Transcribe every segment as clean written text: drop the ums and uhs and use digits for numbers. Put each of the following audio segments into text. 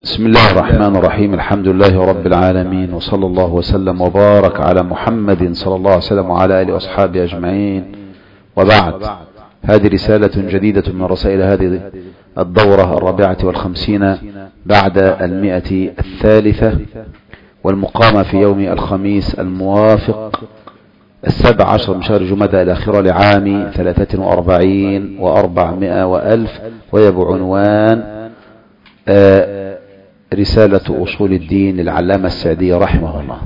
بسم الله الرحمن الرحيم. الحمد لله رب العالمين، وصلى الله وسلم وبارك على محمد صلى الله عليه وسلم وعلى آله وأصحابه أجمعين، وبعد. هذه رسالة جديدة من رسائل هذه الدورة 54 بعد 100 والمقامة في يوم الخميس الموافق 17 من شهر جمادى الآخرة لعام 43 و400 وألف، وهي بعنوان رسالة أصول الدين للعلامة السعدي رحمه الله.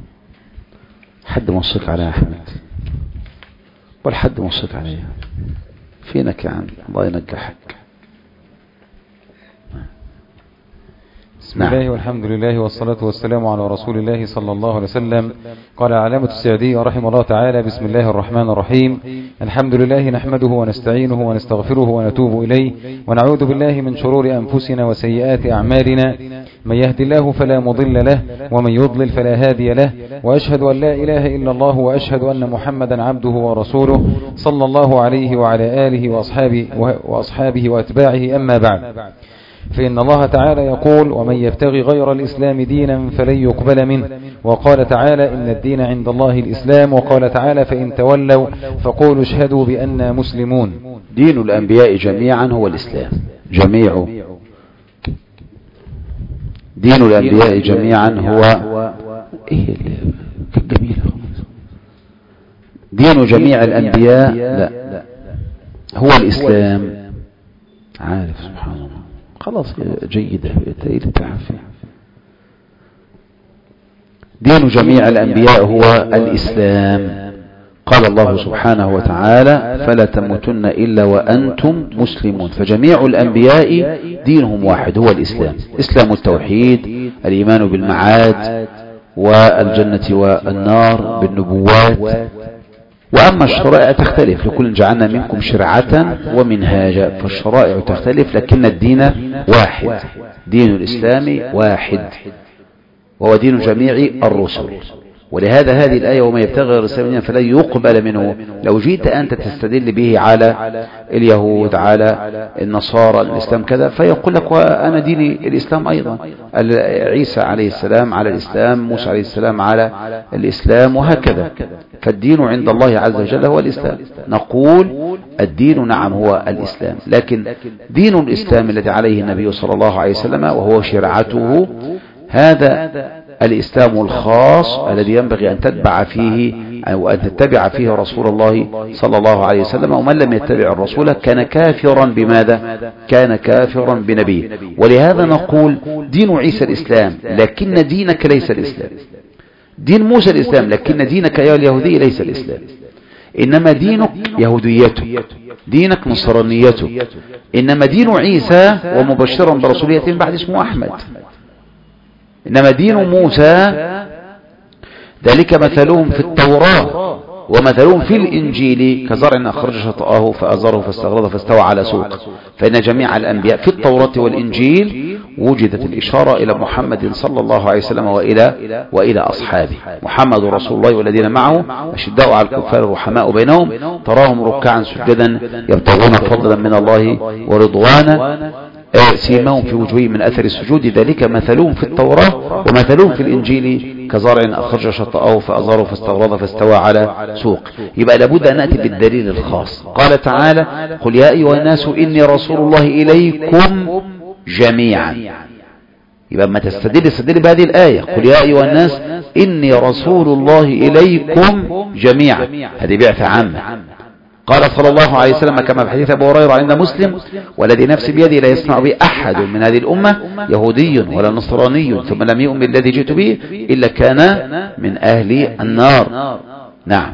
حد موصيك عليها يا أحمد؟ والحد موصيك عليها فينك يا عم؟ الله ينجحك. بسم الله والحمد لله والصلاة والسلام على رسول الله صلى الله عليه وسلم. قال العلامة السعدي رحمه الله تعالى: بسم الله الرحمن الرحيم. الحمد لله نحمده ونستعينه ونستغفره ونتوب إليه، ونعوذ بالله من شرور أنفسنا وسيئات أعمالنا. من يهد الله فلا مضل له، ومن يضلل فلا هادي له، وأشهد أن لا إله إلا الله، وأشهد أن محمدا عبده ورسوله صلى الله عليه وعلى آله وأصحابه وأتباعه. أما بعد، فإن الله تعالى يقول: ومن يبتغي غير الإسلام دينا فلن يقبل منه. وقال تعالى: إن الدين عند الله الإسلام. وقال تعالى: فإن تولوا فقولوا اشهدوا بأننا مسلمون. دين الأنبياء جميعا هو الإسلام. جميع دين الأنبياء جميعا هو دين جميع الأنبياء لا هو الإسلام. عارف؟ سبحان الله. خلاص جيدة. دين جميع الأنبياء هو الإسلام. قال الله سبحانه وتعالى: فلا تموتن إلا وأنتم مسلمون. فجميع الأنبياء دينهم واحد، هو الإسلام. إسلام التوحيد، الإيمان بالمعاد والجنة والنار، بالنبوات. وأما الشرائع تختلف، لكل جعلنا منكم شرعة ومنهاجا. فالشرائع تختلف لكن الدين واحد. دين الإسلام واحد، وهو دين جميع الرسل. ولهذا هذه الآية: وما يبتغي غير الإسلام فلن يقبل منه. لو جيت أنت تستدل به على اليهود، على النصارى، الإسلام كذا، فيقول لك: وأنا ديني الإسلام أيضا. عيسى عليه السلام على الإسلام، موسى عليه السلام على الإسلام، وهكذا. فالدين عند الله عز وجل هو الإسلام. نقول الدين نعم هو الإسلام، لكن دين الإسلام الذي عليه النبي صلى الله عليه وسلم وهو شرعته، هذا الإسلام الخاص الذي ينبغي أن تتبع فيه أو أن تتبع فيه رسول الله صلى الله عليه وسلم. ومن لم يتبع الرسول كان كافرا بماذا؟ كان كافرا بنبيه. ولهذا نقول دين عيسى الإسلام، لكن دينك ليس الإسلام. دين موسى الإسلام، لكن دينك يا اليهودي ليس الإسلام. إنما دينك يهوديته، دينك نصرانيته. إنما دين عيسى ومبشرا برسولية بعد اسمه أحمد. إنما دين موسى ذلك مثلهم في التوراة ومثلهم في الإنجيل كزرع أخرج شطأه فأزره فاستغلظ فاستوى على سوق. فإن جميع الأنبياء في التوراة والإنجيل وجدت الإشارة إلى محمد صلى الله عليه وسلم وإلى أصحابه. محمد رسول الله والذين معه أشداء على الكفار رحماء بينهم، تراهم ركعا سجدا يبتغون فضلا من الله ورضوانا، سيماهم في وجوههم من أثر السجود. ذلك مثلهم في التوراة ومثلهم في الإنجيل كزرع أخرج شطأه فأزره فاستغلظ فاستوى على سوق. يبقى لابد أن نأتي بالدليل الخاص. قال تعالى: قل يا أيها الناس إني رسول الله إليكم جميعا. يبقى ما تستدل بهذه الآية: قل يا أيها الناس إني رسول الله إليكم جميعا. هذه بعثة عامة. قال صلى الله عليه وسلم كما في حديث أبي هريرة عند مسلم: والذي نفسي بيدي لا يسمع به أحد من هذه الأمة يهودي ولا نصراني ثم لم يؤمن بالذي جئت به إلا كان من أهل النار. نعم.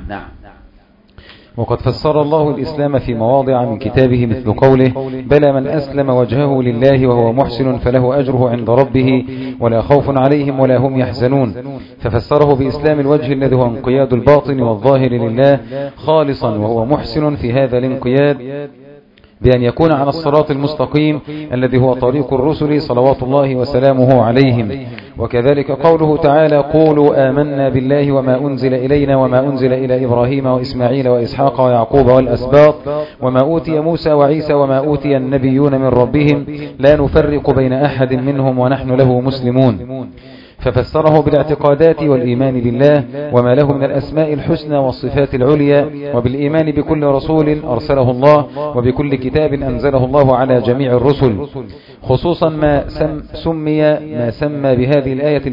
وقد فسر الله الإسلام في مواضع من كتابه مثل قوله: بلى من أسلم وجهه لله وهو محسن فله أجره عند ربه ولا خوف عليهم ولا هم يحزنون. ففسره بإسلام الوجه الذي هو انقياد الباطن والظاهر لله خالصا، وهو محسن في هذا الانقياد بأن يكون على الصراط المستقيم الذي هو طريق الرسل صلوات الله وسلامه عليهم. وكذلك قوله تعالى: قولوا آمنا بالله وما أنزل إلينا وما أنزل إلى إبراهيم وإسماعيل وإسحاق ويعقوب والأسباط وما أوتي موسى وعيسى وما أوتي النبيون من ربهم لا نفرق بين أحد منهم ونحن له مسلمون. ففسره بالاعتقادات والإيمان بالله وما له من الأسماء الحسنى والصفات العليا، وبالإيمان بكل رسول أرسله الله وبكل كتاب أنزله الله على جميع الرسل، خصوصا ما سمي بهذه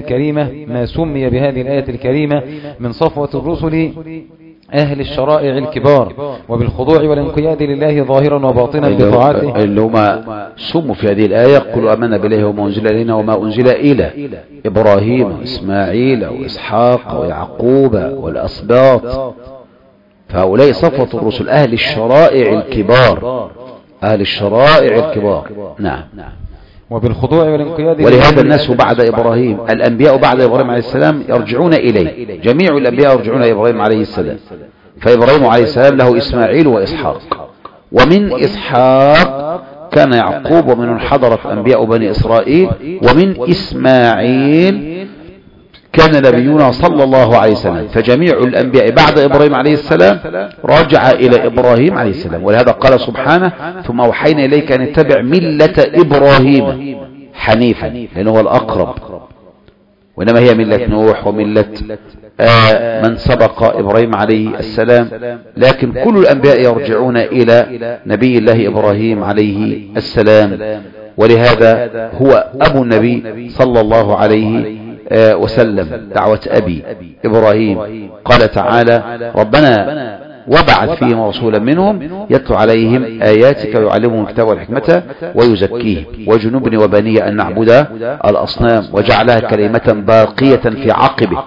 الآية الكريمة من صفوة الرسل أهل الشرائع الكبار، وبالخضوع والانقياد لله ظاهرا وباطنا بطاعته، اللي هم سموا في هذه الآية: قلوا آمنا بالله وما أنزل إلينا وما أنزل إلى إبراهيم وإسماعيل وإسحاق ويعقوب والأسباط. فهؤلاء صفوة الرسل أهل الشرائع الكبار، أهل الشرائع الكبار. نعم. وبالخضوع والانقياد. ولهذا الناس بعد إبراهيم، الأنبياء بعد إبراهيم عليه السلام يرجعون إليه، جميع الأنبياء يرجعون إلى إبراهيم عليه السلام. فإبراهيم عليه السلام له إسماعيل وإسحاق، ومن إسحاق كان يعقوب، ومن حضرة أنبياء بني إسرائيل، ومن إسماعيل كان نبينا صلى الله عليه وسلم. فجميع الأنبياء بعد إبراهيم عليه السلام رجع إلى إبراهيم عليه السلام. ولهذا قال سبحانه: ثم أوحينا إليك أن اتبع ملة إبراهيم حنيفا، لأنه هو الأقرب، وإنما هي ملة نوح وملة من سبق إبراهيم عليه السلام. لكن كل الأنبياء يرجعون إلى نبي الله إبراهيم عليه السلام، ولهذا هو أبو النبي صلى الله عليه وسلم. دعوة أبي إبراهيم. قال تعالى: ربنا وبعث فيهم رسولا منهم يتلو عليهم آياتك ويعلمهم الكتاب والحكمة ويزكيهم وجنوبني وبني أن نعبد الأصنام وجعلها كلمة باقية في عقبه.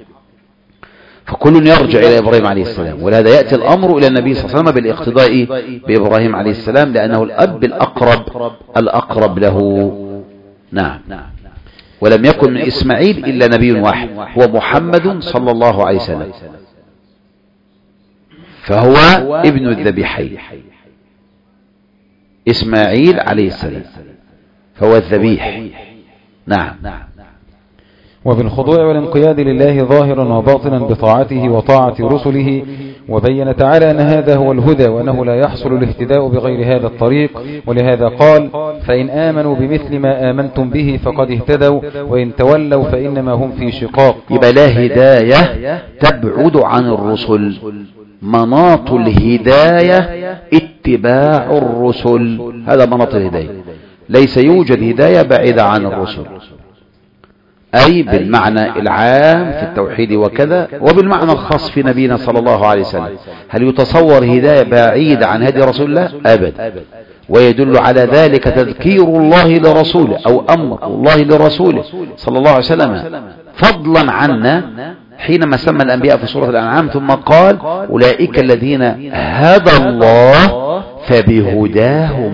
فكل يرجع إلى إبراهيم عليه السلام، ولهذا يأتي الأمر إلى النبي صلى الله عليه وسلم بالاقتداء بإبراهيم عليه السلام، لأنه الأب الأقرب له. نعم. ولم يكن من إسماعيل إلا نبي واحد، هو محمد صلى الله عليه وسلم، فهو ابن الذبيحين إسماعيل عليه السلام، فهو الذبيح. نعم. وبالخضوع والانقياد لله ظاهرا وباطنا بطاعته وطاعة رسله. وبين تعالى أن هذا هو الهدى، وأنه لا يحصل الاهتداء بغير هذا الطريق. ولهذا قال: فإن آمنوا بمثل ما آمنتم به فقد اهتدوا وإن تولوا فإنما هم في شقاق. يبقى لا هداية تبعد عن الرسل، مناط الهداية اتباع الرسل، هذا مناط الهداية. ليس يوجد هداية بعيدة عن الرسل، أي بالمعنى العام في التوحيد وكذا، وبالمعنى الخاص في نبينا صلى الله عليه وسلم. هل يتصور هداية بعيدة عن هدي رسول الله؟ أبدا. ويدل على ذلك تذكير الله لرسوله أو أمر الله لرسوله صلى الله عليه وسلم، فضلا عنا حينما سمى الأنبياء في سورة الأنعام ثم قال: أولئك الذين هدى الله فبهداه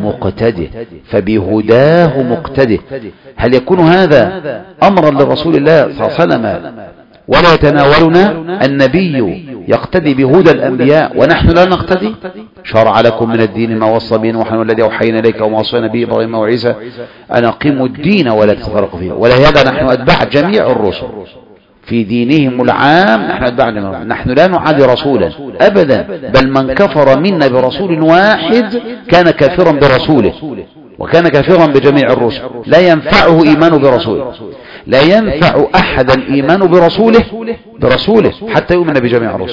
مقتده. هل يكون هذا أمرا لرسول الله صلى الله عليه وسلم ولا يتناولنا؟ النبي يقتدي بهدى الأنبياء ونحن لا نقتدي. شرع لكم من الدين ما وصى به نوحا والذي أوحينا إليك وما وصينا به إبراهيم وعيسى أن أقيموا الدين ولا تفرقوا فيه. ولهذا نحن أتباع جميع الرسل في دينهم العام، نحن أتباع، نحن لا نعادي رسولا أبدا، بل من كفر منا برسول واحد كان كافرا برسوله، وكان كافرا بجميع الرسل. لا ينفعه إيمانه برسوله، لا ينفع أحدا إيمانه برسوله حتى يؤمن بجميع الرسل.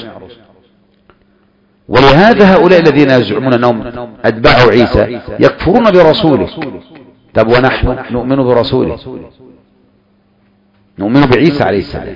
ولهذا هؤلاء الذين يزعمون أنهم أتباع عيسى يكفرون برسوله. طب ونحن نؤمن برسوله، نؤمن بعيسى عليه السلام،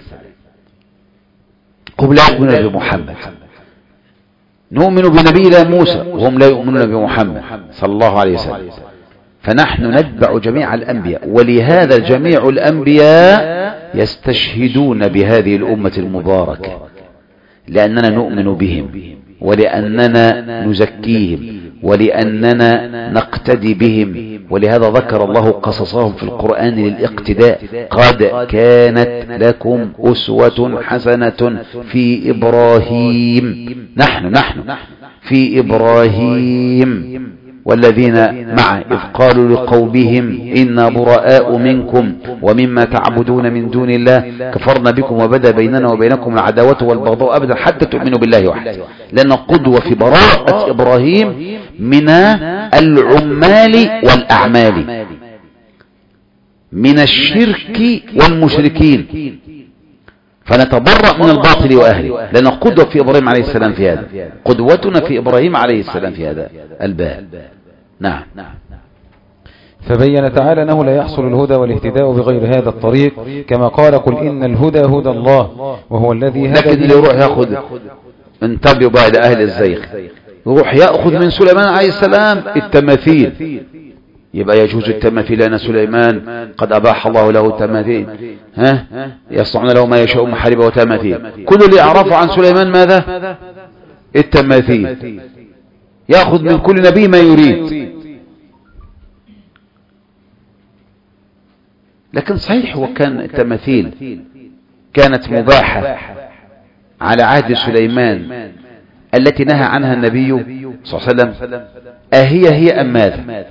هم لا يؤمنون بمحمد. نؤمن بنبي الله موسى وهم لا يؤمنون بمحمد صلى الله عليه وسلم. فنحن نتبع جميع الأنبياء، ولهذا جميع الأنبياء يستشهدون بهذه الأمة المباركة، لأننا نؤمن بهم ولأننا نزكيهم ولأننا نقتدي بهم. ولهذا ذكر الله قصصهم في القرآن للاقتداء: قد كانت لكم أسوة حسنة في إبراهيم. نحن في إبراهيم والذين معه إذ قالوا لقومهم إنا براء منكم ومما تعبدون من دون الله كفرنا بكم وبدا بيننا وبينكم العداوة والبغضاء أبدا حتى تؤمنوا بالله وحده. لأن قدوة في براءة إبراهيم من العمال والأعمال، من الشرك والمشركين، فنتبرأ من الباطل وأهله، لأن قدوة في إبراهيم عليه السلام في هذا، قدوتنا في إبراهيم عليه السلام في هذا الباب. نعم. فبين تعالى أنه لا يحصل الهدى والاهتداء بغير هذا الطريق، كما قال قل إن الهدى هدى الله وهو الذي هدى. لكن اللي يروح يأخذ، انتبهوا بعد أهل الزيغ، يروح يأخذ من سليمان عليه السلام التماثيل، يبقى يجوز التماثيل لأن سليمان قد أباح الله له التماثيل، يصنعون له ما يشاء محارب وتماثيل. كل اللي يعرفه عن سليمان ماذا؟ التماثيل، يأخذ من كل نبي ما يريد. لكن صحيح وكان التماثيل كانت مباحة على عهد سليمان التي نهى عنها النبي صلى الله عليه وسلم، هي أم ماذا؟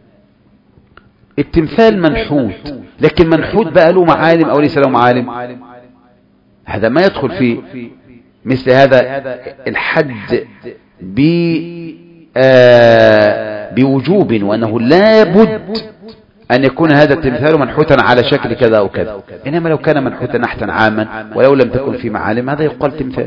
التمثال منحوت، لكن منحوت بقى له معالم أو ليس له معالم؟ هذا ما يدخل في مثل هذا الحد بوجوب، وأنه لا بد أن يكون هذا التمثال منحوتا على شكل كذا أو كذا. إنما لو كان منحوتا نحتا عاما ولو لم تكن في معالم هذا يقال تمثال.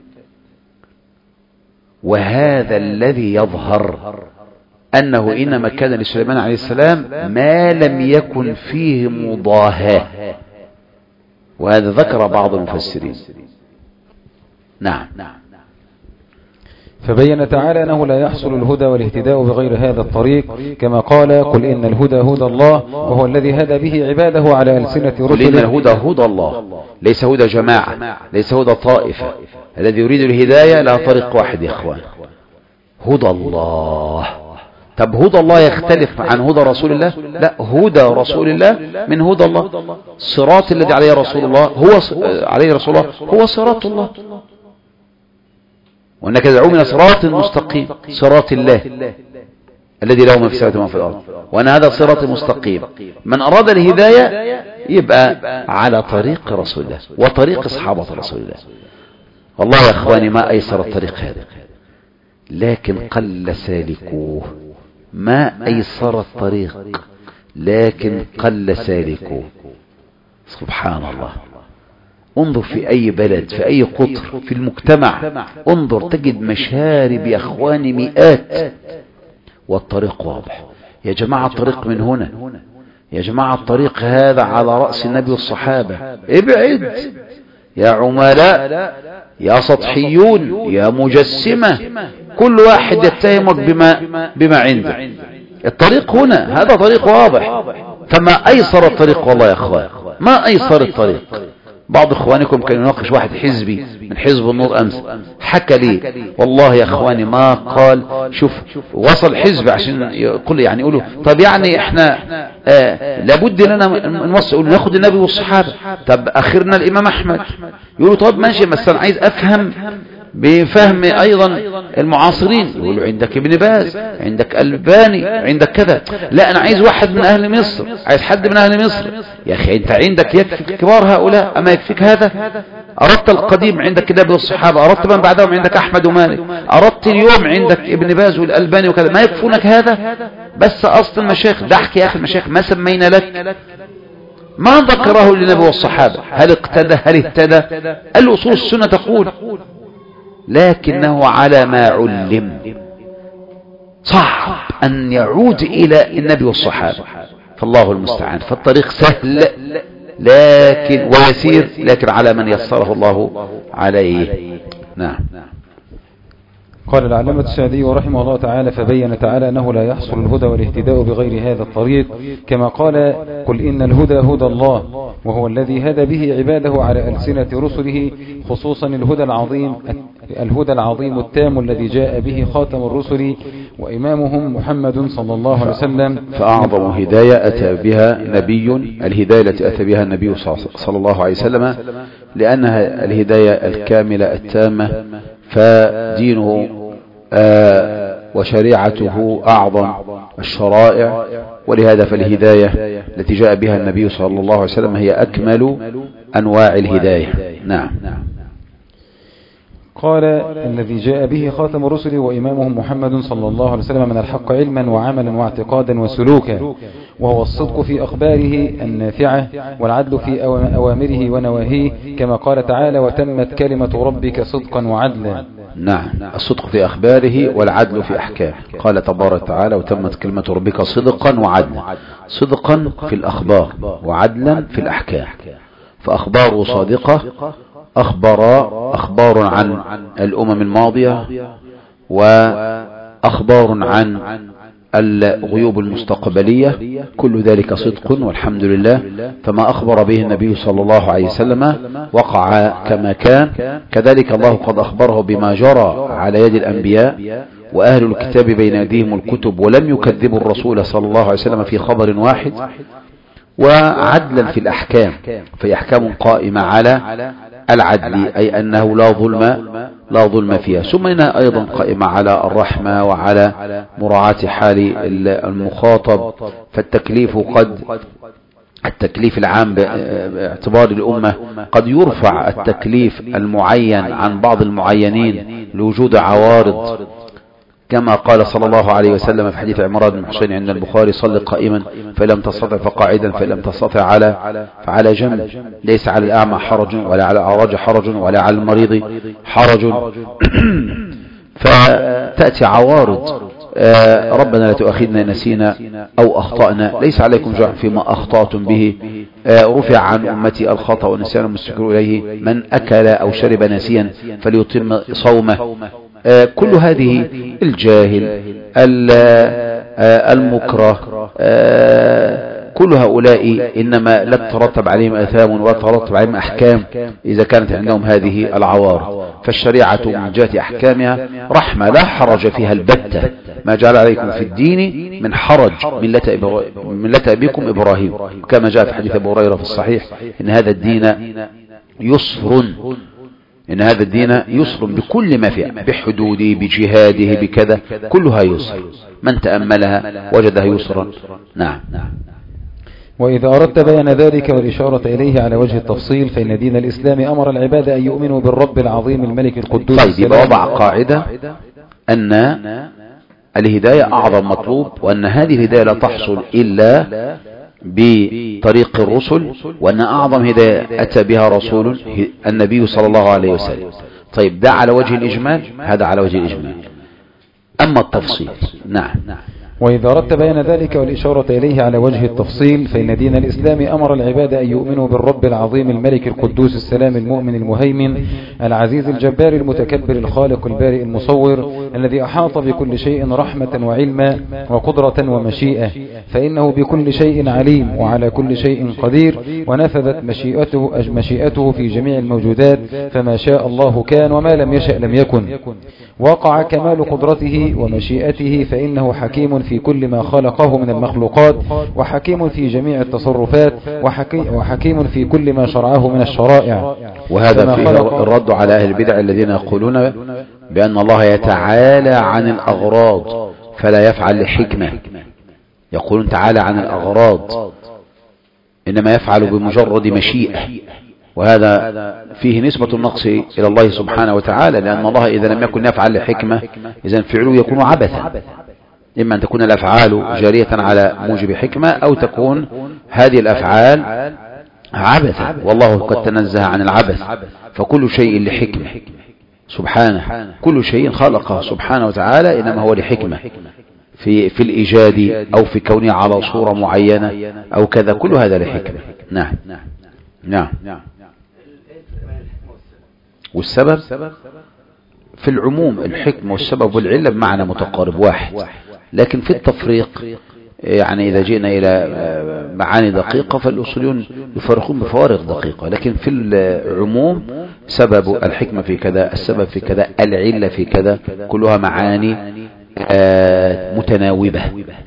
وهذا الذي يظهر أنه إنما كان لسليمان عليه السلام ما لم يكن فيه مضاهاة، وهذا ذكر بعض المفسرين. نعم. فبين تعالى أنه لا يحصل الهدى والاهتداء بغير هذا الطريق، كما قال قل إن الهدى هدى الله وهو الذي هدى به عباده على ألسنة رسله. قل إن الهدى هدى الله، ليس هدى جماعة، ليس هدى طائفة. الذي يريد الهداية لا طريق واحد يا إخوان، هدى الله. طب هدى الله يختلف عن هدى رسول الله؟ لا، هدى رسول الله من هدى الله. صراط الذي عليه رسول الله هو صراط الله، وأنك تدعو من صراط مستقيم، صراط الله الذي له ما في السماوات وما في الأرض، وأن هذا صراط مستقيم. من أراد الهداية يبقى على طريق رسول الله وطريق أصحابة رسول الله. والله يا أخواني ما أيسر الطريق هذا، لكن قل سالكوه. ما أيسر الطريق لكن قل سالكوه. سبحان الله. انظر في أي بلد، في أي قطر في المجتمع، انظر تجد مشارب يا أخواني مئات، والطريق واضح. يا جماعة الطريق من هنا، يا جماعة الطريق هذا على رأس النبي والصحابة. ابعد يا عملاء، يا سطحيون، يا مجسمة، كل واحد يتهمك بما عنده. الطريق هنا، هذا طريق واضح. فما أيسر الطريق والله يا أخوان، ما أيسر الطريق. بعض إخوانكم كان يناقش واحد حزبي من حزب النور أمس، حكى لي والله يا إخواني ما قال شوف وصل حزب عشان يقول يعني يقولوا طب يعني إحنا لابد لنا نوصل ناخد النبي والصحابة، طب أخرنا الإمام أحمد. يقولوا طب ماشي، بس أنا عايز أفهم بفهم أيضا المعاصرين. يقولوا عندك ابن باز، عندك الباني، عندك كذا. لا أنا عايز واحد من أهل مصر، عايز حد من أهل مصر. يا أخي أنت عندك يكفي كبار هؤلاء، أما يكفيك هذا؟ أردت القديم عندك كتاب الصحابة، أردت من بعدهم عندك أحمد ومالك، أردت اليوم عندك ابن باز والألباني وكذا، ما يكفونك هذا؟ بس أصل المشايخ ضحك يا أخي، المشايخ ما سمينا لك، ما ذكره للنبي والصحابة. هل اقتدى؟ هل اهتدى؟ الأصول السنة تقول، لكنه على ما علم صعب أن يعود إلى النبي والصحابة، فالله المستعان. فالطريق سهل لكن ويسير، لكن على من يسره الله عليه. نعم. قال العلامة السعدي رحمه الله تعالى فبين تعالى أنه لا يحصل الهدى والاهتداء بغير هذا الطريق، كما قال قل إن الهدى هدى الله وهو الذي هدى به عباده على ألسنة رسله، خصوصا الهدى العظيم التام الذي جاء به خاتم الرسل وإمامهم محمد صلى الله عليه وسلم. فأعظم هداية أتى بها نبي، الهداية التي أتى بها النبي صلى الله عليه وسلم، لأنها الهداية الكاملة التامة. فدينه وشريعته أعظم الشرائع، ولهذا فالهداية التي جاء بها النبي صلى الله عليه وسلم هي أكمل أنواع الهداية. نعم. قال: الذي جاء به خاتم الرسل وإمامهم محمد صلى الله عليه وسلم من الحق علما وعملا واعتقادا وسلوكا، وهو الصدق في أخباره النافعة والعدل في أوامره ونواهيه، كما قال تعالى: وتمت كلمة ربك صدقا وعدلا. نعم، الصدق في أخباره والعدل في أحكامه. قال تبارك وتعالى: وتمت كلمة ربك صدقا وعدلا. صدقا في الأخبار وعدلا في الأحكام، فأخباره صادقة، أخبار عن الأمم الماضية، وأخبار عن الغيوب المستقبلية، كل ذلك صدق والحمد لله. فما أخبر به النبي صلى الله عليه وسلم وقع كما كان، كذلك الله قد أخبره بما جرى على يد الأنبياء وأهل الكتاب بين يديهم الكتب ولم يكذبوا الرسول صلى الله عليه وسلم في خبر واحد. وعدلا في الأحكام، في أحكام قائمة على العدل، أي أنه لا ظلم فيها. ثم إنها أيضا قائمة على الرحمة وعلى مراعاة حال المخاطب. فالتكليف التكليف العام باعتبار الأمة قد يرفع التكليف المعين عن بعض المعينين لوجود عوارض، كما قال صلى الله عليه وسلم في حديث عمران بن حسين عند البخاري: صل قائما فلم تستطع فقاعدا فلم تستطع فعلى جنب. ليس على الأعمى حرج ولا على الأعرج حرج ولا على المريض حرج. فتأتي عوارض: ربنا لا تؤاخذنا إن نسينا أو أخطأنا، ليس عليكم جرح فيما أخطأتم به، رفع عن أمتي الخطأ والنسيان المستكر إليه، من أكل أو شرب ناسيا فليتم صومه. كل هذه الجاهل المكره، كل هؤلاء إنما لا تترتب عليهم آثام ولا تترتب عليهم أحكام إذا كانت عندهم هذه العوارض. فالشريعة من جهة أحكامها رحمة لا حرج فيها البتة، ما جعل عليكم في الدين من حرج، ملة أبيكم إبراهيم، كما جاء في حديث أبي هريرة في الصحيح: إن هذا الدين يسر بكل ما فيه، بحدوده بجهاده بكذا، كلها يسر، من تأملها وجدها يسرا. نعم. وإذا أردت بيان ذلك والإشارة إليه على وجه التفصيل، فإن دين الإسلام أمر العباد أن يؤمنوا بالرب العظيم الملك القدوس. طيب، يبقى وضع قاعدة أن الهداية أعظم مطلوب، وأن هذه الهداية لا تحصل إلا بطريق الرسل، وأن أعظم هداية أتى بها رسول النبي صلى الله عليه وسلم. طيب، ده على وجه الإجمال، هذا على وجه الإجمال. أما التفصيل، نعم. وإذا أردت بيان ذلك والإشارة إليه على وجه التفصيل، فإن دين الإسلام أمر العباد أن يؤمنوا بالرب العظيم الملك القدوس السلام المؤمن المهيمن العزيز الجبار المتكبر الخالق البارئ المصور، الذي أحاط بكل شيء رحمة وعلما وقدرة ومشيئة، فإنه بكل شيء عليم وعلى كل شيء قدير، ونفذت مشيئته في جميع الموجودات، فما شاء الله كان وما لم يشأ لم يكن. وقع كمال قدرته ومشيئته، فإنه حكيم في كل ما خلقه من المخلوقات، وحكيم في جميع التصرفات، وحكيم في كل ما شرعه من الشرائع. وهذا فيه الرد على أهل البدع الذين يقولون بأن الله يتعالى عن الأغراض فلا يفعل لحكمة. يقولون تعالى عن الأغراض، إنما يفعل بمجرد مشيئة، وهذا فيه نسبة النقص إلى الله سبحانه وتعالى، لأن الله إذا لم يكن يفعل لحكمة إذن فعله يكون عبثا. إما أن تكون الأفعال جارية على موجب حكمة، أو تكون هذه الأفعال عبثا، والله قد تنزه عن العبث، فكل شيء لحكمة سبحانه، كل شيء خلقه سبحانه وتعالى إنما هو لحكمة، في الإيجاد أو في كونه على صورة معينة أو كذا، كل هذا لحكمة. نعم. نعم. والسبب في العموم الحكمة والسبب والعلة بمعنى متقارب واحد، لكن في التفريق يعني إذا جئنا إلى معاني دقيقة فالأصوليون يفرقون بفوارق دقيقة، لكن في العموم سبب الحكمة في كذا، السبب في كذا، العلة في كذا، كلها معاني متناوبة.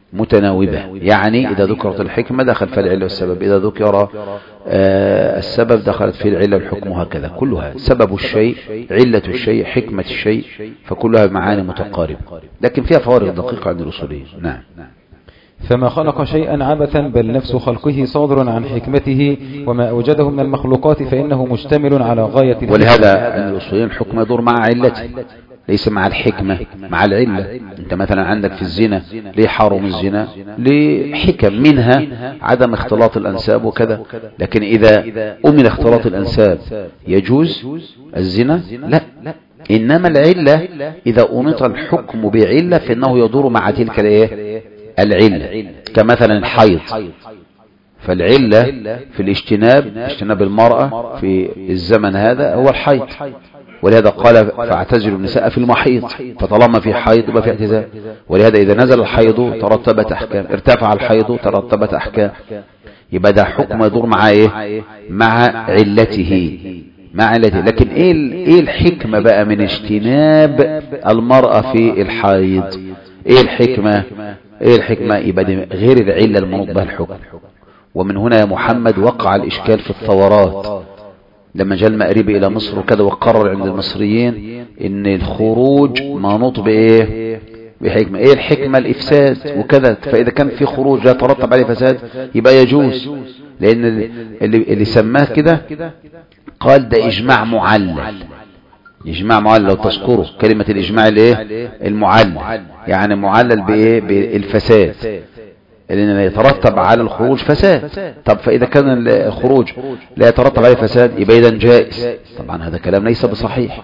متناوبة، يعني إذا ذكرت الحكمة دخل في العلة والسبب، إذا ذكر السبب دخلت في العلة والحكم، وهكذا كلها سبب الشيء، علة الشيء، حكمة الشيء، فكلها معاني متقاربة، لكن فيها فوارق دقيقة عند الأصوليين. نعم. فما خلق شيئا عبثا، بل نفس خلقه صادر عن حكمته، وما أوجده من المخلوقات فإنه مشتمل على غاية. ولهذا عند الأصوليين الحكم يدور مع علته، ليس مع الحكمة، مع العلة. انت مثلا عندك في الزنا، ليه حرم الزنا؟ لحكم، منها عدم اختلاط الأنساب وكذا، لكن إذا أمن اختلاط الأنساب يجوز الزنا؟ لا، إنما العلة إذا أمط الحكم بعلة فإنه يدور مع تلك العلة، كمثلا الحيض، فالعلة في اجتناب المرأة في الزمن هذا هو الحيض، ولهذا قال فاعتزلوا النساء في المحيض، فطالما في حيض يبقى في اعتزال، ولهذا إذا نزل الحيض ترتبت أحكام، ارتفع الحيض ترتبت أحكام، يبقى ده حكم يدور مع مع علته، لكن ايه الحكمة بقى من اجتناب المرأة في الحيض؟ ايه الحكمة؟ يبقى غير العلة المنوط بها الحكم. ومن هنا يا محمد وقع الإشكال في الثورات، لما جاء المأربي إلى مصر وكذا، وقرر عند المصريين إن الخروج منوط بحكمة. إيه الحكمة؟ الإفساد وكذا، فإذا كان في خروج لا ترتب عليه فساد يبقى يجوز، لأن اللي سماه كده قال ده إجماع معلل. لو تذكروا كلمة الإجماع المعلل، يعني معلل بالفساد، لأن يترتب على الخروج فساد. طب فإذا كان الخروج لا يترتب عليه فساد يبقى إذن جائز. طبعا هذا كلام ليس بصحيح،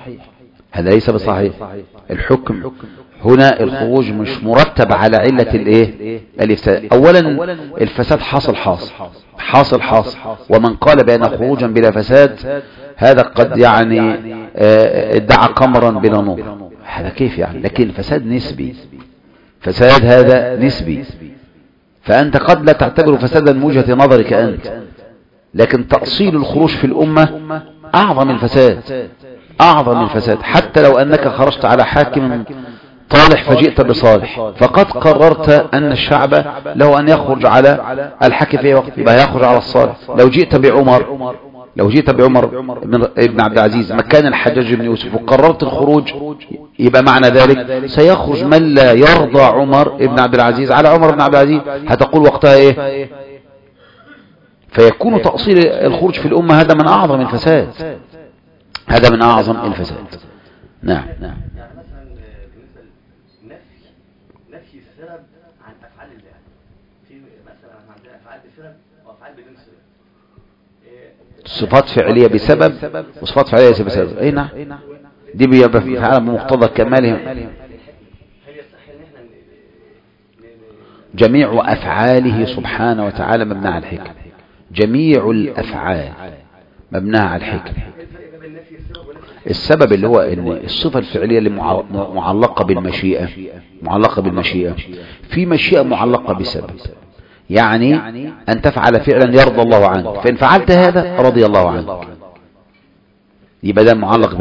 الحكم هنا الخروج مش مرتب على علة الإفساد. أولا الفساد حاصل، ومن قال بأن خروجا بلا فساد هذا قد يعني ادعى قمرا بلا نور، هذا كيف يعني؟ لكن فساد هذا نسبي، فأنت قد لا تعتبر فسادا من وجهة نظرك أنت، لكن تأصيل الخروج في الأمة أعظم الفساد، حتى لو أنك خرجت على حاكم طالح فجئت بصالح، فقد قررت أن الشعب له أن يخرج على الحاكم في وقت، يبقى يخرج على الصالح. لو جئت بعمر ابن عبد العزيز مكان الحجاج بن يوسف وقررت الخروج، يبقى معنى ذلك سيخرج من لا يرضى عمر ابن عبد العزيز على عمر بن عبد العزيز، هتقول وقتها ايه؟ فيكون تأصيل الخروج في الأمة هذا من أعظم الفساد، نعم. نفي السبب عن أفعال الله، في مثلا عندنا أفعال بسبب وأفعال بدون سبب، صفات فعلية بسبب وصفات فعلية بسبب. اي نعم، دي بيبقى في عالم بمقتضى كمالهم. هل يصح ان احنا جميع أفعاله سبحانه وتعالى مبنى على الحكم، جميع الأفعال مبنى على الحكم. السبب اللي هو ان الصفة الفعلية اللي معلقة بالمشيئة، في مشيئة معلقة بسبب، يعني أن تفعل فعلا يرضى الله عنك، فإن فعلت هذا رضي الله عنك، يبقى ده معلق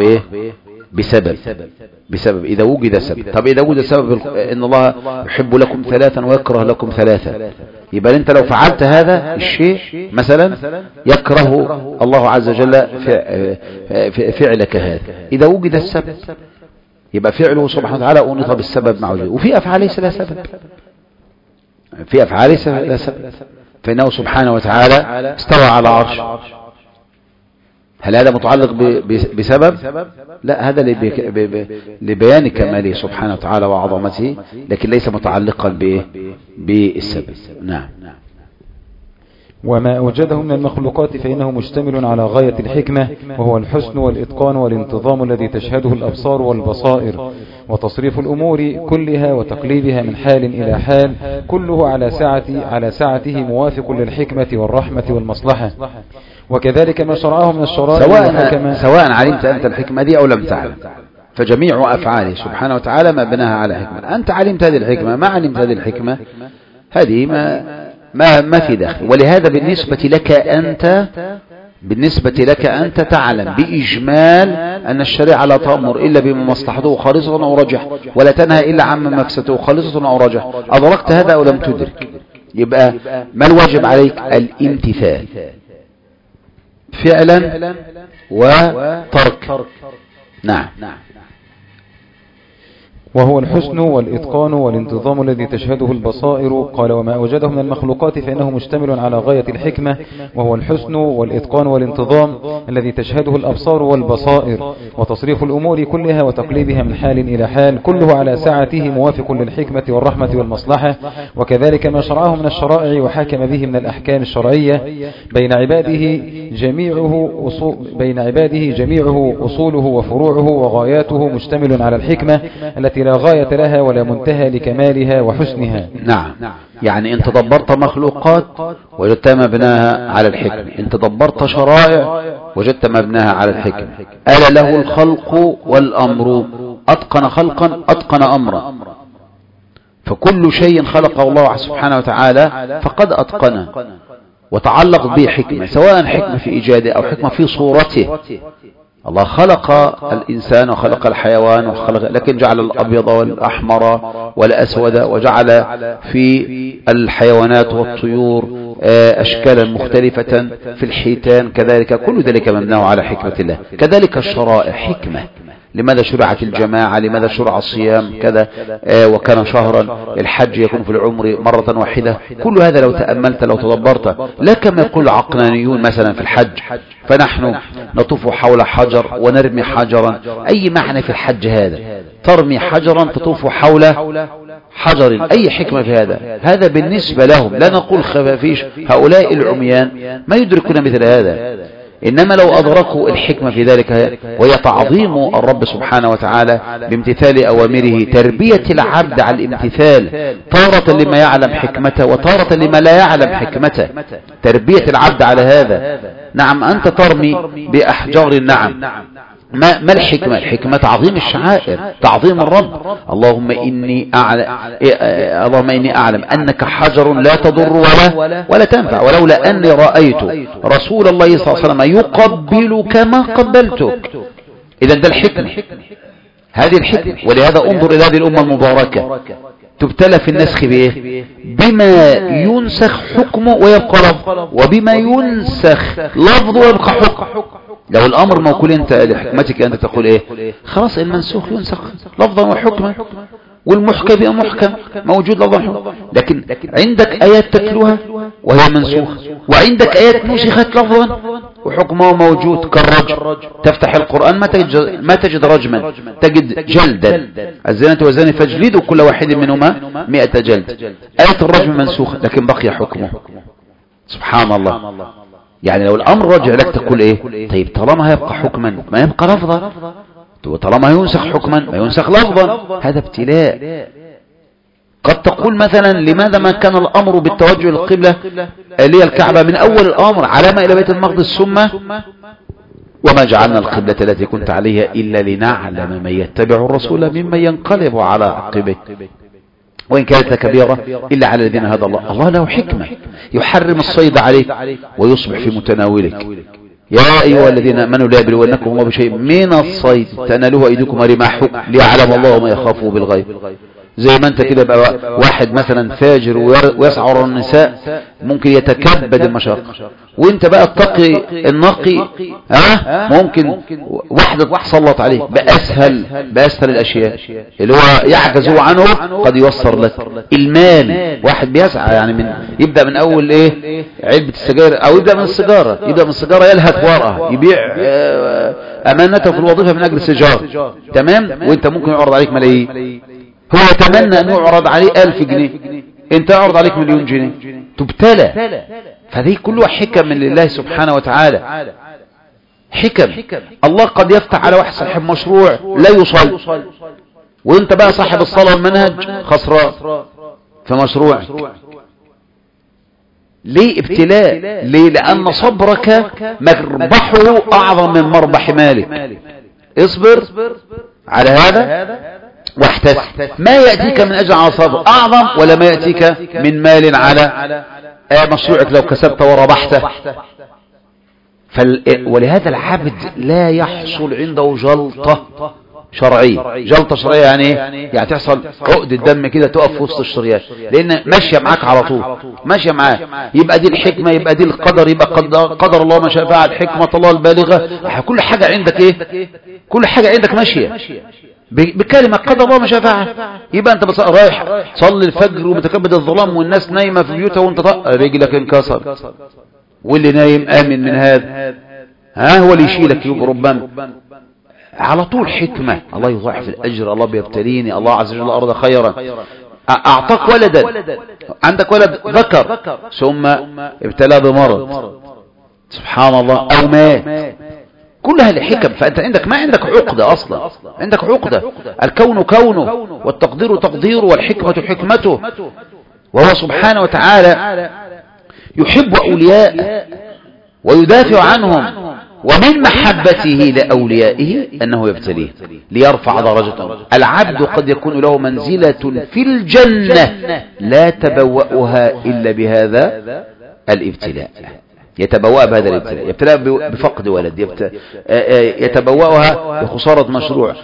بسبب إذا وجد سبب. طب إذا وجد سبب إن الله يحب لكم ثلاثا ويكره لكم ثلاثا، يبقى أنت لو فعلت هذا الشيء مثلا يكره الله عز وجل فعلك هذا. إذا وجد السبب يبقى فعله سبحانه وتعالى أنيط بالسبب مع وجوده. وفي أفعال ليس لها سبب، فإنه سبحانه وتعالى استوى على عرش، هل هذا متعلق بسبب؟ لا، هذا لبيان كماله سبحانه وتعالى وعظمته، لكن ليس متعلقا بالسبب. نعم. وما أوجده من المخلوقات فإنه مشتمل على غاية الحكمة، وهو الحسن والإتقان والانتظام الذي تشهده الأبصار والبصائر، وتصريف الأمور كلها وتقليبها من حال إلى حال، كله على سعته موافق للحكمة والرحمة والمصلحة. وكذلك ما شرعه من الشرائع سواء علمت أنت الحكمة دي أو لم تعلم، فجميع أفعاله سبحانه وتعالى مبناها على حكمة. أنت علمت هذه الحكمة، ما علمت هذه الحكمة، هذه ما في داخل. ولهذا بالنسبة لك أنت بالنسبة لك أنت تعلم بإجمال أن الشريعة لا تأمر إلا بما مصلحته خالصة أو رجح، ولا تنهى إلا عما مفسدته خالصة أو رجح. أدركت هذا أو لم تدرك؟ يبقى ما الواجب عليك؟ الامتثال فعلا وترك. نعم. وهو الحسن والإتقان والانتظام الذي تشهده البصائر. قال وما أوجده من المخلوقات فإنه مشتمل على غاية الحكمة، وهو الحسن والإتقان والانتظام الذي تشهده الأبصار والبصائر، وتصريف الأمور كلها وتقليبها من حال إلى حال، كله على ساعته موافق للحكمة والرحمة والمصلحة. وكذلك ما شرعه من الشرائع وحكم به من الأحكام الشرعية بين عباده جميعه أصوله وفروعه وغاياته مشتمل على الحكمة التي لا غاية لها ولا منتهى لكمالها وحسنها. نعم. يعني انت دبرت مخلوقات وجدت مبناها على الحكمة، انت دبرت شرائع وجدت مبناها على الحكمة. ألا له الخلق والأمر، أتقن خلقا أتقن أمرا، فكل شيء خلقه الله سبحانه وتعالى فقد أتقنه وتعلق به حكمة، سواء حكمة في إيجاده أو حكمة في صورته. الله خلق الإنسان وخلق الحيوان وخلق، لكن جعل الأبيض والأحمر والأسود، وجعل في الحيوانات والطيور أشكالا مختلفة، في الحيتان كذلك، كل ذلك مبناه على حكمة الله. كذلك الشرائع حكمة، لماذا شرعت الجماعة، لماذا شرع الصيام كذا، وكان شهرا، الحج يكون في العمر مرة واحدة. كل هذا لو تأملت لو تدبرت، لا كما يقول العقلانيون مثلا في الحج فنحن نطوف حول حجر ونرمي حجرا. أي معنى في الحج هذا؟ ترمي حجرا تطوف حول حجر، أي حكمة في هذا؟ هذا بالنسبة لهم، لا نقول خفافيش، هؤلاء العميان ما يدركون مثل هذا. إنما لو أدركوا الحكمة في ذلك، وهي تعظيم الرب سبحانه وتعالى بامتثال أوامره، تربية العبد على الامتثال، تارة لما يعلم حكمته وتارة لما لا يعلم حكمته، تربية العبد على هذا. نعم، أنت ترمي بأحجار النعم، ما الحكمة؟ الحكمة تعظيم الشعائر، تعظيم الرب. اللهم إني أعلم أنك حجر لا تضر ولا تنفع، ولولا أني رأيت رسول الله صلى الله عليه وسلم يقبلك ما قبلتك. إذا ده الحكمة، هذه الحكمة. ولهذا انظر إلى هذه الأمة المباركة، تبتلى في النسخ بإيه؟ بما ينسخ حكمه ويبقى لفظ، وبما ينسخ لفظه ويبقى حكم. لو الأمر موكول أنت لحكمتك أنت تقول إيه؟ خلاص المنسوخ ينسخ لفظا وحكما، والمحكم بقى محكم موجود لفظا وحكما. لكن عندك آيات تتلوها وهي منسوخة، وعندك آيات نسخت لفظا وحكمه موجود كالرجم. تفتح القرآن ما تجد رجما، تجد جلدا. الزانية والزاني فاجلدوا كل واحد منهما 100 جلد. آية الرجم منسوخة لكن بقي حكمه. سبحان الله. يعني لو الأمر رجع لك تقول إيه؟ طيب طالما هيبقى حكما ما يبقى لفظا، وطالما ينسخ حكما ما ينسخ لفظا. هذا ابتلاء. قد تقول مثلا لماذا ما كان الأمر بالتوجه للقبلة اللي الكعبة من أول الأمر علامة إلى بيت المقدس، ثم وما جعلنا القبلة التي كنت عليها إلا لنعلم من يتبع الرسول ممن ينقلب على عقبه وإن كانت كبيرة إلا على الذين هدى الله. الله له حكمة، يحرم الصيد عليك ويصبح في متناولك. يا أيها الذين آمنوا لا يبلونكم الله بشيء من الصيد تنالوه أيديكم ورماحكم ليعلم الله وما يخافه بالغيب. زي ما انت كده بقى واحد مثلا فاجر ويسعى على النساء ممكن يتكبد المشاق، وانت بقى التقي النقي ممكن واحدة تسلط عليه بأسهل الأشياء اللي هو يعجز عنه قد يوصر لك. المال واحد بيسعى يعني من يبدأ من أول إيه علبة السجاير، أو يبدأ من السجارة يلهث وراءها، يبيع أمانته في الوظيفة من أجل السجارة، تمام، وانت ممكن يعرض عليك ملايين. هو يتمنى أن يعرض عليه 1000 جنيه، انت يعرض عليك 1,000,000 جنيه، تبتلى. فهذه كلها حكم من الله سبحانه وتعالى، حكم. الله قد يفتح على واحد صاحب مشروع لا يصلي، وانت بقى صاحب الصلاة والمنهج خسران في مشروع. ليه ابتلاء؟ ليه؟ لأن صبرك مربحه أعظم من مربح مالك. اصبر على هذا واحتسب، ما يأتيك من أجل على صبر أعظم ولا ما يأتيك من مال على مشروعك لو كسبت وربحته. ولهذا العبد لا يحصل عنده جلطة شرعية. جلطة شرعية يعني ايه؟ يعني تحصل عقد الدم كده تقف في وسط الشريان، لان ماشية معاك على طول، ماشية معاك. يبقى دي الحكمة، يبقى دي القدر، يبقى قدر الله ما شاء فعل، حكمة الله البالغة. كل حاجة عندك ايه؟ كل حاجة عندك ماشية بكلمة قدر الله ما شاء فعل. يبقى انت رايح تصلي الفجر ومتكبد الظلام والناس نايمة في بيوتها وانت رجلك انكسر، واللي نايم آمن من هذا، هو اللي يشيلك ربما. على طول حكمة، الله يضاعف الأجر، الله بيبتليني، الله عز وجل أرضى خيرا. أعطاك ولدا، عندك ولد ذكر ثم ابتلاه بمرض سبحان الله أو مات، كلها لحكم. فأنت عندك ما عندك عقدة أصلا، عندك عقدة. الكون كونه والتقدير تقديره والحكمة حكمته، وهو سبحانه وتعالى يحب أولياء ويدافع عنهم، ومن محبته لأوليائه أنه يبتليه ليرفع درجتهم. العبد قد يكون له منزلة في الجنة لا تبوأها إلا بهذا الابتلاء، يتبوأ بهذا الابتلاء، يبتلاء بفقد ولد، يتبوأها بخسارة مشروع،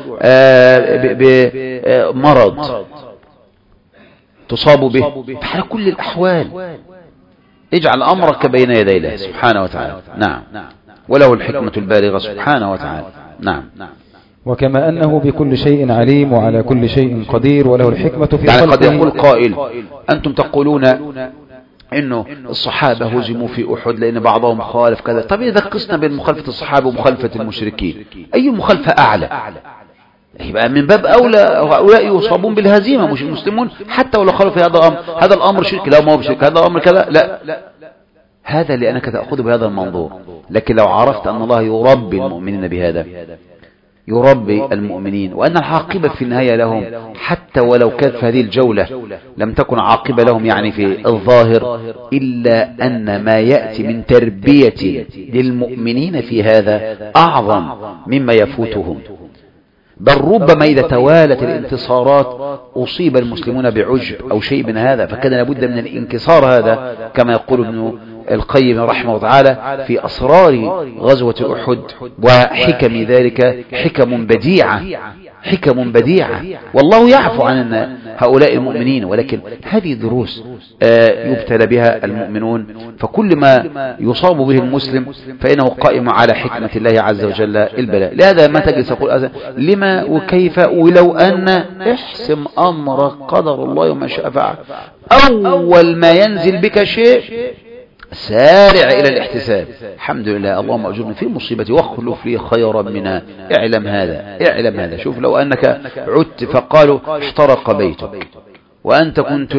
بمرض تصاب به. على كل الأحوال اجعل أمرك بين يدي الله سبحانه وتعالى. نعم، وله الحكمة البالغة سبحانه وتعالى. نعم. وكما أنه بكل شيء عليم وعلى كل شيء قدير وله الحكمة في يعني قد يقول قائل أنتم تقولون إنه الصحابة هزموا في أحد لأن بعضهم خالف كذا. طب إذا قسنا بين مخالفة الصحابة ومخالفة المشركين، أي مخالفة أعلى؟ يبقى من باب أولى هؤلاء يصابون بالهزيمة مش المسلمون، حتى ولو خالفوا في هذا الأمر. هذا الأمر شرك، لا ما هو بشرك، هذا الأمر كذا، لا. هذا لأنك تأخذ بهذا المنظور. لكن لو عرفت أن الله يربي المؤمنين بهذا، يربي المؤمنين، وأن العاقبة في النهاية لهم، حتى ولو كانت في هذه الجولة لم تكن عاقبة لهم يعني في الظاهر، إلا أن ما يأتي من تربية للمؤمنين في هذا أعظم مما يفوتهم. بل ربما إذا توالت الانتصارات أصيب المسلمون بعجب أو شيء من هذا، فكان لابد من الانكسار هذا، كما يقول ابن القيم رحمه الله تعالى في أسرار غزوة أحد وحكم ذلك. حكم بديعة، حكم بديعة، والله يعفو عن هؤلاء المؤمنين، ولكن هذه دروس يبتلى بها المؤمنون. فكل ما يصاب به المسلم فإنه قائم على حكمة الله عز وجل البلاء. لهذا ما تجلس تقول لما وكيف ولو أن احسم أمرك قدر الله وما شاء فعل. أول ما ينزل بك شيء سارع إلى الاحتساب. الحمد لله، اللهم أجرني في مصيبتي واخلف لي خيرا منها. اعلم هذا، اعلم هذا. شوف لو أنك عدت فقالوا احترق بيتك وأنت كنت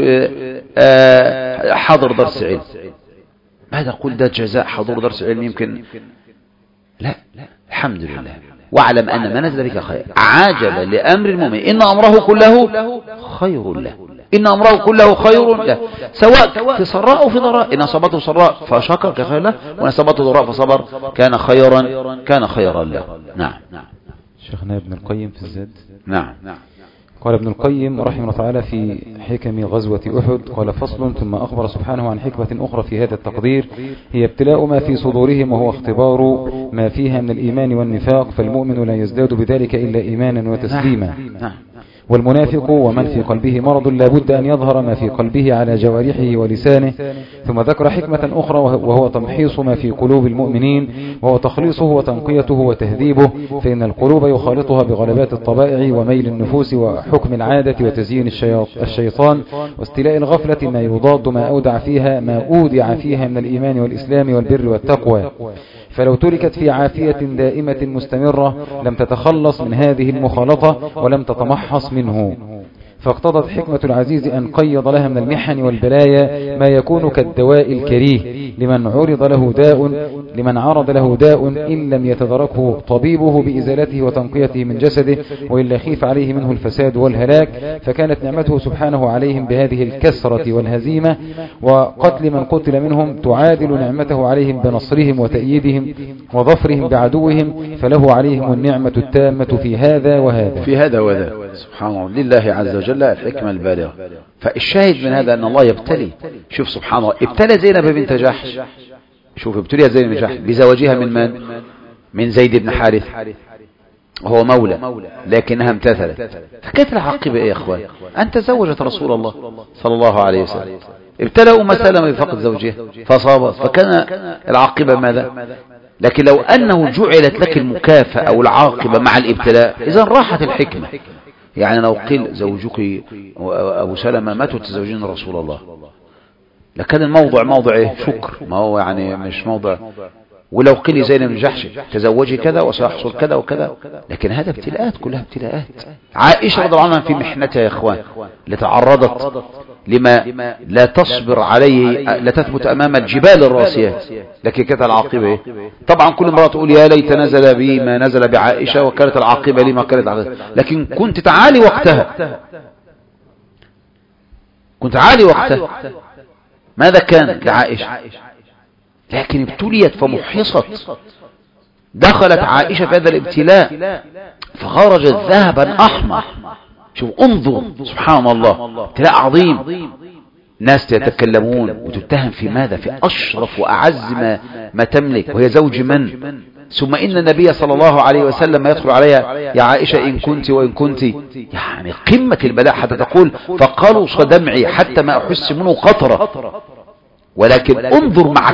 حاضر درس علم، ماذا قل ده جزاء حضور درس علم؟ يمكن لا. الحمد لله، واعلم أن ما نزل بك خير. عاجبا لأمر المؤمن إن أمره كله خير له، إن أمره كله خير له، سواء في سراء أو في ضراء. إن أصابته سراء فشكر كان خير له، وإن أصابته ضراء فصبر كان خيرا له. نعم. شيخنا ابن القيم في الزاد. نعم. قال ابن القيم رحمه الله تعالى في حكم غزوة أحد، قال فصل: ثم أخبر سبحانه عن حكمة أخرى في هذا التقدير، هي ابتلاء ما في صدورهم، وهو اختبار ما فيها من الإيمان والنفاق، فالمؤمن لا يزداد بذلك إلا إيمانا وتسليما. والمنافق ومن في قلبه مرض لا بد أن يظهر ما في قلبه على جوارحه ولسانه. ثم ذكر حكمة أخرى وهو تمحيص ما في قلوب المؤمنين، وهو تخليصه وتنقيته وتهذيبه، فإن القلوب يخالطها بغلبات الطبائع وميل النفوس وحكم العادة وتزيين الشيطان واستيلاء الغفلة ما يضاد ما أودع فيها من الإيمان والإسلام والبر والتقوى. فلو تركت في عافية دائمة مستمرة لم تتخلص من هذه المخالطة ولم تتمحص منه، فاقتضت حكمة العزيز أن قيض لها من المحن والبلايا ما يكون كالدواء الكريه لمن عرض له داء إن لم يتدركه طبيبه بإزالته وتنقيته من جسده، وإلا خيف عليه منه الفساد والهلاك. فكانت نعمته سبحانه عليهم بهذه الكسرة والهزيمة وقتل من قتل منهم تعادل نعمته عليهم بنصرهم وتأييدهم وظفرهم بعدوهم، فله عليهم النعمة التامة في هذا وهذا. سبحان الله، لله عز وجل الحكمة البالغة. فالشاهد من هذا أن الله يبتلي. شوف سبحان الله، ابتلى زينب بنت جحش، شوف ابتلي زيد بن جحش بزواجها من زيد بن حارث، وهو مولى لكنها امتثلت. فكانت العاقبة ايه يا اخوان؟ ان تزوجت رسول الله صلى الله عليه وسلم، ابتلأوا مسألة بفقد زوجها فصابت، فكان العاقبة ماذا؟ لكن لو أنه جعلت لك المكافأة أو العاقبة مع الابتلاء إذن راحت الحكمة. يعني لو قيل زوجك أبو سلمة ما تتزوجين رسول الله، لكان الموضع موضع إيه؟ شكر، ما هو يعني مش موضع. ولو قيل زينب بن جحش تزوجي كذا وسيحصل كذا وكذا، لكن هذا ابتلاءات، كلها ابتلاءات. عائشة رضي الله عنها في محنتها يا إخوان لتعرضت لما لا تصبر عليه، لا تثبت أمام الجبال الراسيات، لكن كانت العاقبة إيه؟ طبعا كل امرأة تقول يا ليت نزل بي ما نزل بعائشة، وكانت العاقبة لما كانت عائشة. لكن كنت تعالي وقتها، كنت عالي وقتها. ماذا كان لعائشة؟ لكن ابتليت فمحصت. دخلت عائشة في هذا الابتلاء فخرجت ذهبا أحمر. شوف انظر سبحان الله، ابتلاء عظيم. ناس يتكلمون وتتهم في ماذا؟ في أشرف وأعز ما تملك، وهي زوج من؟ ثم إن النبي صلى الله عليه وسلم يدخل عليها يا عائشة إن كنت وإن كنت، يعني قمة البلاء، حتى تقول فقلص دمعي حتى ما أحس منه قطرة. ولكن انظر مع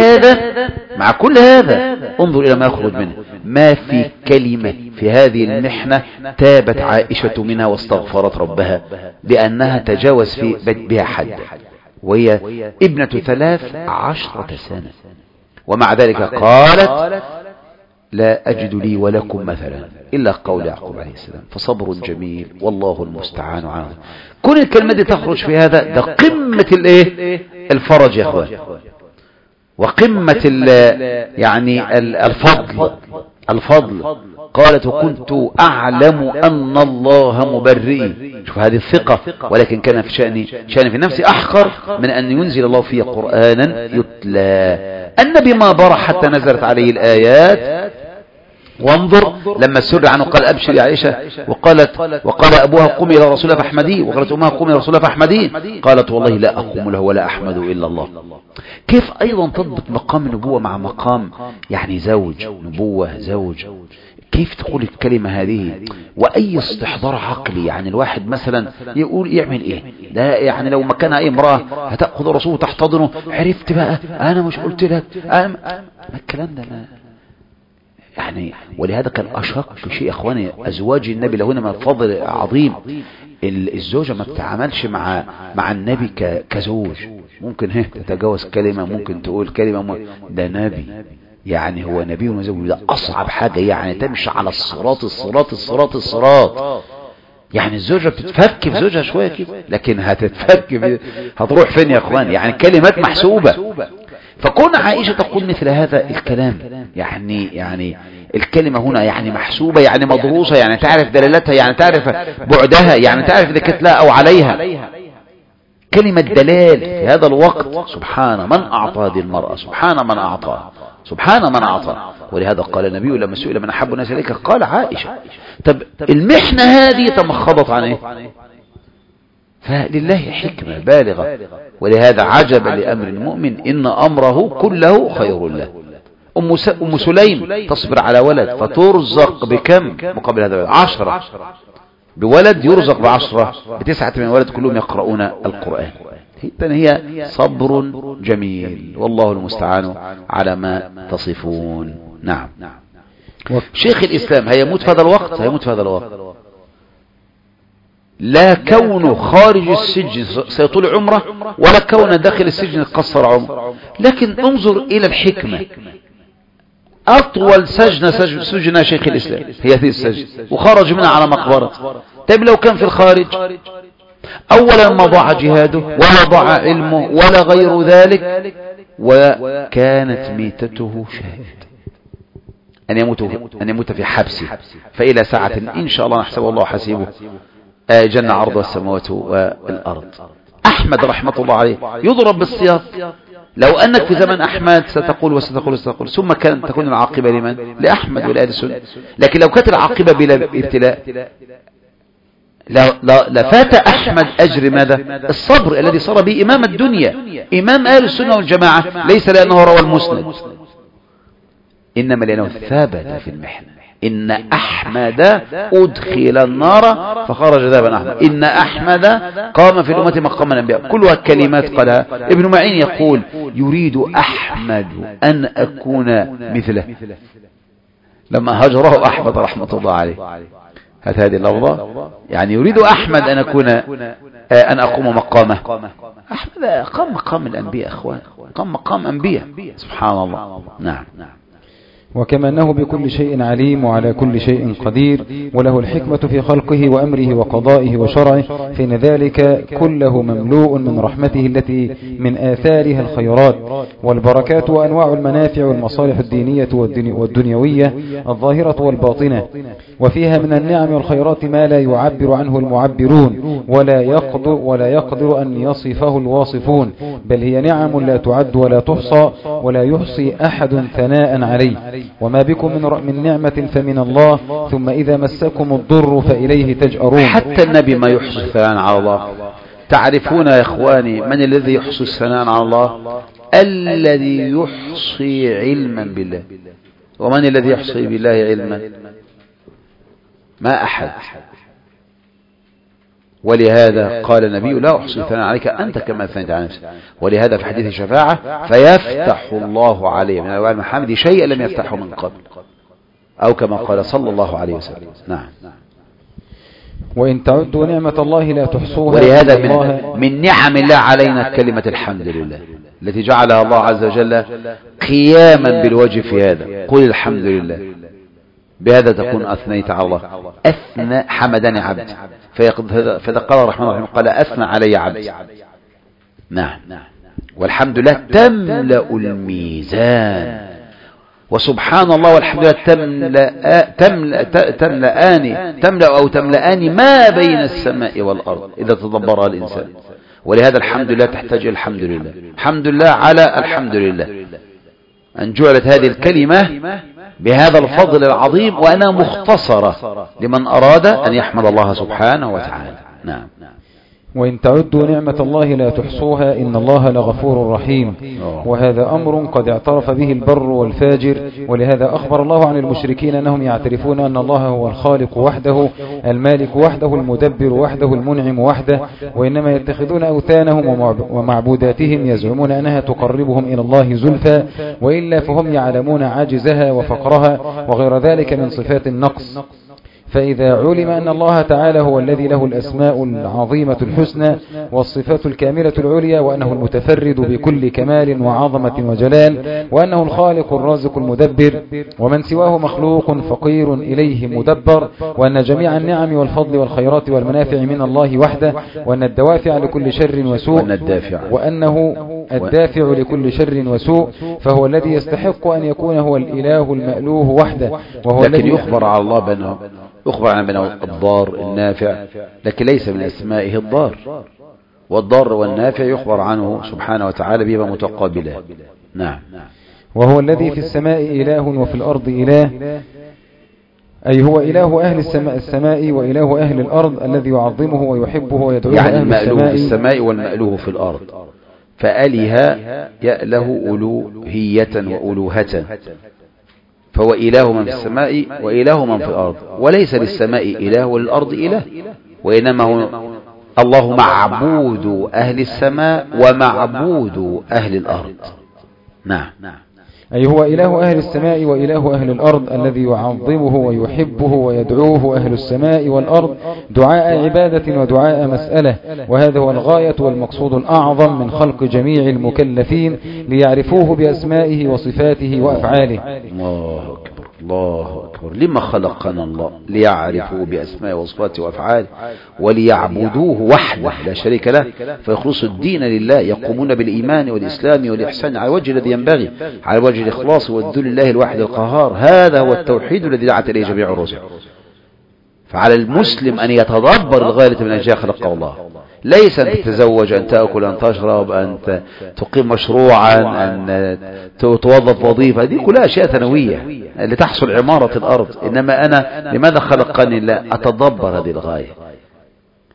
كل هذا انظر إلى ما يخرج منه. ما في كلمة في هذه المحنة تابت عائشة منها واستغفرت ربها لأنها تجاوز في بها حد، وهي ابنة 13 سنة، ومع ذلك قالت لا أجد لي ولكم مثلا إلا قول يعقوب عليه السلام، فصبر جميل والله المستعان عنه. كل الكلمة دي تخرج في هذا، ده قمة الفرج يا أخوان، وقمة يعني الفضل. قالت وكنت أعلم أن الله مبرئي. شوف هذه الثقة، ولكن كان في شأن في نفسي أحقر من أن ينزل الله فيه قرآنا يتلى. النبي ما برح حتى نزلت عليه الآيات. وانظر لما سر عنه قال أبشر يا عائشة، وقال أبوها قومي إلى رسول الله فاحمديه، وقالت أمها قومي إلى رسول الله فاحمديه، قالت والله لا أقوم له ولا أحمد إلا الله. كيف أيضا تضبط مقام النبوة مع مقام يعني زوج نبوة زوج؟ كيف تقول الكلمة هذه؟ وأي استحضار عقلي. يعني الواحد مثلا يقول يعمل إيه ده؟ يعني لو مكانها أي امرأة هتأخذ رسوله تحتضنه، عرفت بقى أنا مش قلت لك الكلام ده يعني. ولهذا كان أشق شيء أخواني أزواج النبي لهنا من الفضل عظيم. الزوجة ما بتتعاملش مع النبي كزوج. ممكن تتجاوز كلمة، ممكن تقول كلمة، ده نبي يعني هو نبي وزوج، ده أصعب حاجة يعني تمشي على الصراط. يعني الزوجة بتتفك في زوجها شوية كده، لكن هتروح فين يا أخوان؟ يعني كلمات محسوبة. فكون عائشة تقول مثل هذا الكلام، يعني الكلمة هنا يعني محسوبة، يعني مدروسة، يعني تعرف دلالتها، يعني تعرف بعدها، يعني تعرف إذا كانت لا أو عليها. كلمة دلال في هذا الوقت. سبحان من أعطى هذه المرأة، سبحان من أعطى. ولهذا قال النبي لما سئل من أحب الناس إليك قال عائشة. طب المحنة هذه تمخضت عن إيه؟ فلله حكمة بالغة. ولهذا عجب لأمر المؤمن إن أمره كله خير له. أم سليم تصبر على ولد فترزق بكم مقابل هذا الولد؟ 10 بولد يرزق ب10 ب9 من ولد كلهم يقرؤون القرآن. هي صبر جميل والله المستعان على ما تصفون. نعم. شيخ الإسلام هيموت في هذا الوقت، لا كونه خارج السجن سيطول عمره، ولا كونه داخل السجن قصر عمره. لكن انظر إلى الحكمة. أطول سجن شيخ الإسلام هي هذه السجن، وخرج منها على مقبرة. طيب لو كان في الخارج، أولا ما ضاع جهاده ولا ضاع علمه ولا غير ذلك، وكانت ميتته شهادة أن يموت في حبسه. فإلى ساعة إن شاء الله نحسب الله حسيبه جنة عرض السماوات والأرض. أحمد رحمة الله عليه يضرب بالسياط. لو أنك في زمن أحمد ستقول ثم تكون العاقبة لمن؟ لأحمد ولآل السنة. لكن لو كانت العاقبة بلا ابتلاء لفات أحمد أجر ماذا؟ الصبر الذي صار به إمام الدنيا، إمام أهل السنة والجماعة، ليس لأنه روى المسند، إنما لأنه ثابت في المحنة. إن أحمد أدخل النار فخرج ذهبا أحمد، إن أحمد قام في الأمة مقام الأنبياء، كلها كلمات قالها ابن معين. يقول يريد أحمد أن أكون مثله لما هجره أحمد رحمة الله عليه. هذه اللفظة يعني يريد أحمد أن أكون أن أقوم مقامه. أحمد قام مقام الأنبياء أخوان، قام مقام أنبياء، سبحان الله. نعم. وكما أنه بكل شيء عليم وعلى كل شيء قدير، وله الحكمة في خلقه وأمره وقضائه وشرعه، فإن ذلك كله مملوء من رحمته التي من آثارها الخيرات والبركات وأنواع المنافع والمصالح الدينية والدنيوية الظاهرة والباطنة، وفيها من النعم والخيرات ما لا يعبر عنه المعبرون ولا يقدر أن يصفه الواصفون، بل هي نعم لا تعد ولا تحصى ولا يحصي أحد ثناء عليه. وما بكم من نعمة فمن الله، ثم إذا مسكم الضر فإليه تجأرون. حتى النبي ما يحصي الثناء على الله. تعرفون يا إخواني من الذي يحصي الثناء على الله؟ الذي يحصي علما بالله. ومن الذي يحصي بالله علما؟ ما أحد. ولهذا قال النبي لا أحصي ثناء عليك أنت كما أثنيت على نفسك. ولهذا في حديث الشفاعة فيفتح الله عليه من أنواع المحامد شيئا لم يفتحه من قبل، أو كما قال صلى الله عليه وسلم. نعم. وإن تعدوا نعمة الله لا تحصوها. ولهذا من نعم الله علينا كلمة الحمد لله التي جعلها الله عز وجل قياما بالوجه في هذا. قل الحمد لله، بهذا تكون أثنيت على الله. أثنى حمدني عبد، فإذا قال الرحمن الرحيم قال أثنى علي عبد. نعم. والحمد لله تملأ الميزان، وسبحان الله والحمد لله تملأان ما بين السماء والأرض إذا تدبرها الإنسان. ولهذا الحمد لله تحتاج إلى الحمد لله. الحمد لله على الحمد لله أن جعلت هذه الكلمة بهذا الفضل العظيم، وأنا مختصرة لمن أراد أن يحمد الله سبحانه وتعالى. نعم. وإن تعدوا نعمة الله لا تحصوها إن الله لغفور رحيم. وهذا أمر قد اعترف به البر والفاجر، ولهذا أخبر الله عن المشركين أنهم يعترفون أن الله هو الخالق وحده، المالك وحده، المدبر وحده، المنعم وحده، وإنما يتخذون أوثانهم ومعبوداتهم يزعمون أنها تقربهم إلى الله زلفى، وإلا فهم يعلمون عاجزها وفقرها وغير ذلك من صفات النقص. فإذا علم أن الله تعالى هو الذي له الأسماء العظيمة الحسنى والصفات الكاملة العليا، وأنه المتفرد بكل كمال وعظمة وجلال، وأنه الخالق الرازق المدبر، ومن سواه مخلوق فقير إليه مدبر، وأن جميع النعم والفضل والخيرات والمنافع من الله وحده، وأن الدوافع لكل شر وسوء، وأنه الدافع لكل شر وسوء، فهو الذي يستحق أن يكون هو الإله المألوه وحده. وهو لكن يخبر على الله بأنه يخبر عن بأنه الضار النافع، لكن ليس من أسمائه الضار، والضار والنافع يخبر عنه سبحانه وتعالى بما متقابله. نعم. وهو الذي في السماء إله وفي الأرض إله، أي هو إله أهل السماء وإله أهل الأرض الذي يعظمه ويحبه ويدعوه. يعني المألوه في السماء والمألوه في الأرض، فأله يأله ألوهية وألوهة، فهو إله من في السماء وإله من في الأرض، وليس للسماء إله وللأرض إله، وإنما هو الله معبود أهل السماء ومعبود أهل الأرض. نعم. أي هو إله أهل السماء وإله أهل الأرض الذي يعظمه ويحبه ويدعوه أهل السماء والأرض دعاء عبادة ودعاء مسألة، وهذا هو الغاية والمقصود الأعظم من خلق جميع المكلفين ليعرفوه بأسمائه وصفاته وأفعاله. الله أكبر، الله أكبر. لما خلقنا الله؟ ليعرفوا بأسمائه وصفاته وأفعاله وليعبدوه وحده لا شريك له، فيخلصوا الدين لله، يقومون بالإيمان والإسلام والإحسان على الوجه الذي ينبغي، على وجه الإخلاص والذل لله الواحد القهار. هذا هو التوحيد الذي دعت إليه جميع الرسل. فعلى المسلم أن يتدبر الغاية من أجل خلق الله، ليس أن تتزوج، أن تأكل، أن تشرب، أن تقيم مشروعا، أن توظف وظيفة، دي كلها أشياء ثانوية لتحصل عمارة الأرض. إنما أنا لماذا خلقني الله؟ أتدبر هذه الغاية،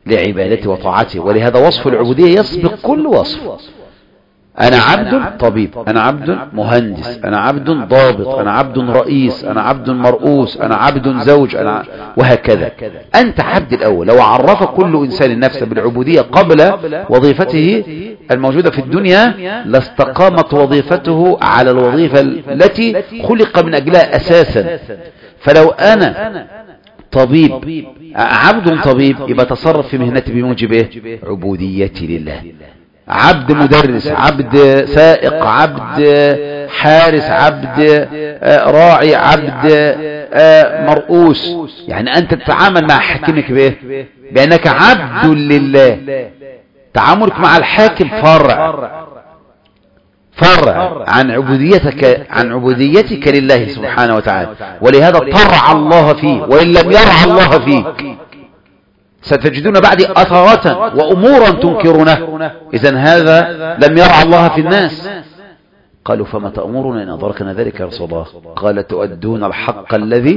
لعبادته وطاعته. ولهذا وصف العبودية يسبق كل وصف. أنا عبد طبيب، أنا عبد مهندس، أنا عبد ضابط، أنا عبد رئيس، أنا عبد مرؤوس، أنا عبد زوج، وهكذا. أنت عبد الأول. لو عرف كل إنسان نفسه بالعبودية قبل وظيفته الموجودة في الدنيا لاستقامت وظيفته على الوظيفة التي خلق من أجلها أساسا. فلو أنا طبيب، عبد طبيب، يبقى تصرف في مهنتي بموجب عبوديتي لله. عبد مدرس، عبد سائق، عبد حارس، عبد راعي، عبد مرؤوس. يعني أنت تتعامل مع حاكمك بإيه؟ بأنك عبد لله. تعاملك مع الحاكم فرع عن عبوديتك لله سبحانه وتعالى. ولهذا طرع الله فيه، وإن لم يرع الله فيك ستجدون بعدي أثرة وأمورا تنكرونه. إذن هذا لم يرع الله في الناس. قالوا فما تأمرنا إن أدركنا ذلك يا رسول الله؟ قال تؤدون الحق الذي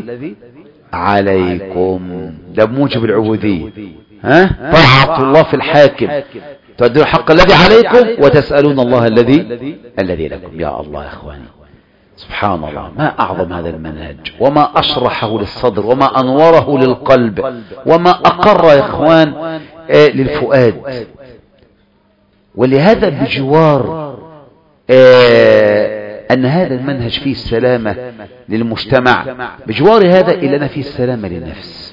عليكم. ده بموجب العبودية. طاعة الله في الحاكم، تؤدون الحق الذي عليكم وتسألون الله الذي لكم. يا الله يا إخواني، سبحان الله، ما أعظم هذا المنهج، وما أشرحه للصدر، وما أنوره للقلب، وما أقر يا إخوان للفؤاد. ولهذا بجوار أن هذا المنهج فيه السلامة للمجتمع، بجوار هذا إلا أن فيه السلامة للنفس.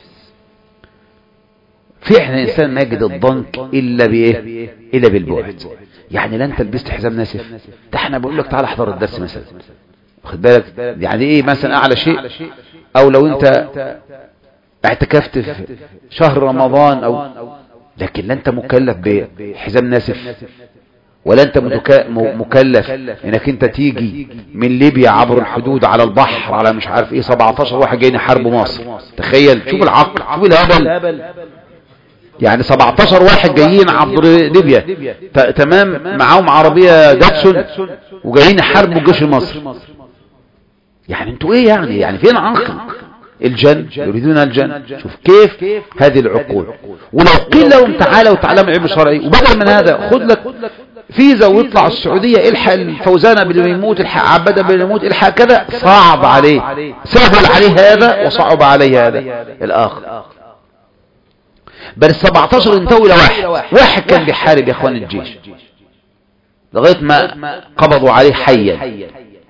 فعلا الإنسان ما يجد الضنك إلا بإيه؟ إلا بالبعد. يعني لا أنت لبست حزام ناسف، احنا بقول لك تعال احضر الدرس مثلا، واخد بالك؟ يعني ايه مثلا اعلى شيء؟ او لو انت اعتكفت في شهر رمضان او، لكن لا انت مكلف بحزام ناسف، ولا انت مكلف انك انت تيجي من ليبيا عبر الحدود على البحر على مش عارف ايه 17 واحد جايين يحاربوا مصر. تخيل، شوف العقل، شوف الهبل. يعني 17 واحد جايين عبر ليبيا، تمام، معاهم عربية داتسون وجايين يحاربوا الجيش المصري. يعني انتوا ايه يعني فين عقل؟ الجن، يريدون الجن. شوف كيف هذه العقول. ولو قيل لهم تعالوا تعلموا علم شرعي، وبدل من هذا خد لك فيزا ويطلع السعودية، الحق الفوزان قبل ما يموت، الحق عبادة قبل ما يموت، الحق كذا، صعب عليه، سهل عليه هذا وصعب عليه هذا الآخر. بل 17 انتهوا إلى واحد كان بيحارب يا اخوان الجيش لغاية ما قبضوا عليه حيا،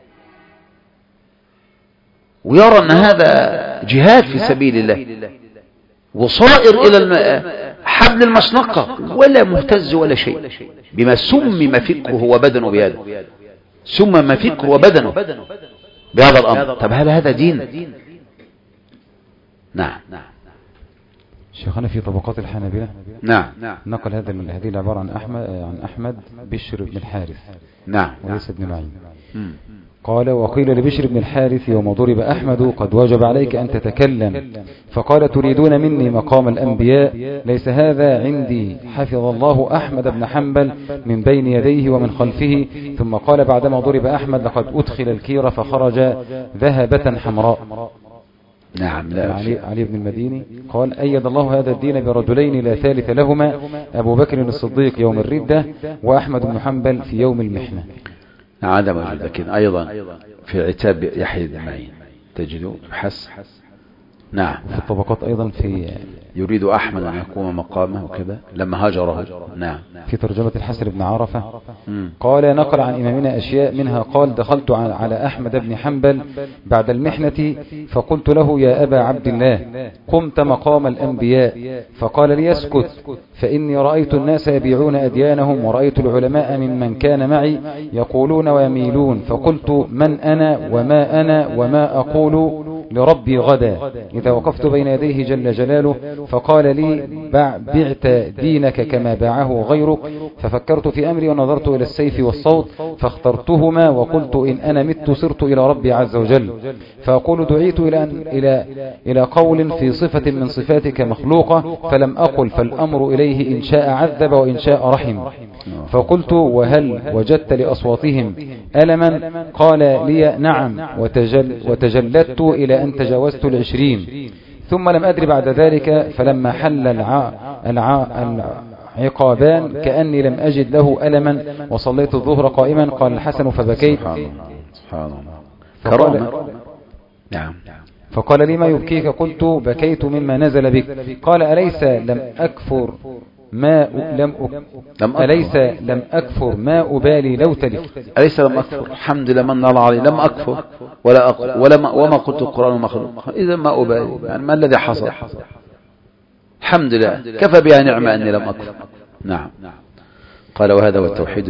ويرى أن هذا جهاد في سبيل الله، وصائر إلى حبل المشنقة، ولا مهتز ولا شيء، بما سمم فكره وبدنه بهذا، سمم فكره وبدنه بهذا الأمر. طب هل هذا دين؟ نعم. شيخنا في طبقات الحنابلة نعم نقل هذه العبارة عن أحمد بشر بن الحارث، نعم، وليس ابن معين. قال وقيل لبشر بن الحارث يوم ضرب أحمد قد وجب عليك أن تتكلم، فقال تريدون مني مقام الأنبياء؟ ليس هذا عندي، حفظ الله أحمد بن حنبل من بين يديه ومن خلفه. ثم قال بعدما ضرب أحمد لقد أدخل الكير فخرج ذهبة حمراء. نعم. لا علي بن المديني قال أيد الله هذا الدين برجلين لا ثالث لهما، أبو بكر الصديق يوم الردة، وأحمد بن حنبل في يوم المحنة. هذا موجود، لكن أيضا في عتاب يحيى بن معين تجد حس. نعم. في الطبقات أيضا في يريد أحمد أن يقوم مقامه وكذا لما هاجره. نعم. في ترجمة الحسن بن عرفة قال نقل عن إمامنا أشياء، منها قال دخلت على أحمد بن حنبل بعد المحنة فقلت له يا أبا عبد الله قمت مقام الأنبياء، فقال لي اسكت فإني رأيت الناس يبيعون أديانهم، ورأيت العلماء ممن كان معي يقولون ويميلون، فقلت من أنا وما أنا وما أقول لربي غدا إذا وقفت بين يديه جل جلاله. فقال لي بعت دينك كما باعه غيرك، ففكرت في أمري ونظرت إلى السيف والصوت فاخترتهما، وقلت إن أنا مت صرت إلى ربي عز وجل، فأقول دعيت إلى قول في صفة من صفاتك مخلوقة فلم أقل، فالأمر إليه إن شاء عذب وإن شاء رحم. فقلت وهل وجدت لأصواتهم ألما؟ قال لي نعم، وتجلدت إلى أن تجاوزت 20، ثم لم أدري بعد ذلك. فلما حل العقابان كأني لم أجد له ألما وصليت الظهر قائما. قال الحسن فبكيت. سبحان الله. نعم. فقال لي ما يبكيك؟ قلت بكيت مما نزل بك. قال أليس لم أكفر ما أبالي لو تلفت. أليس لم أكفر؟ الحمد لله من الله علي، لم أكفر وما قلت القرآن مخلوق، إذا ما أبالي، يعني ما الذي حصل؟ الحمد لله كفى بها نعمة أني لم أكفر. نعم. قال وهذا هو التوحيد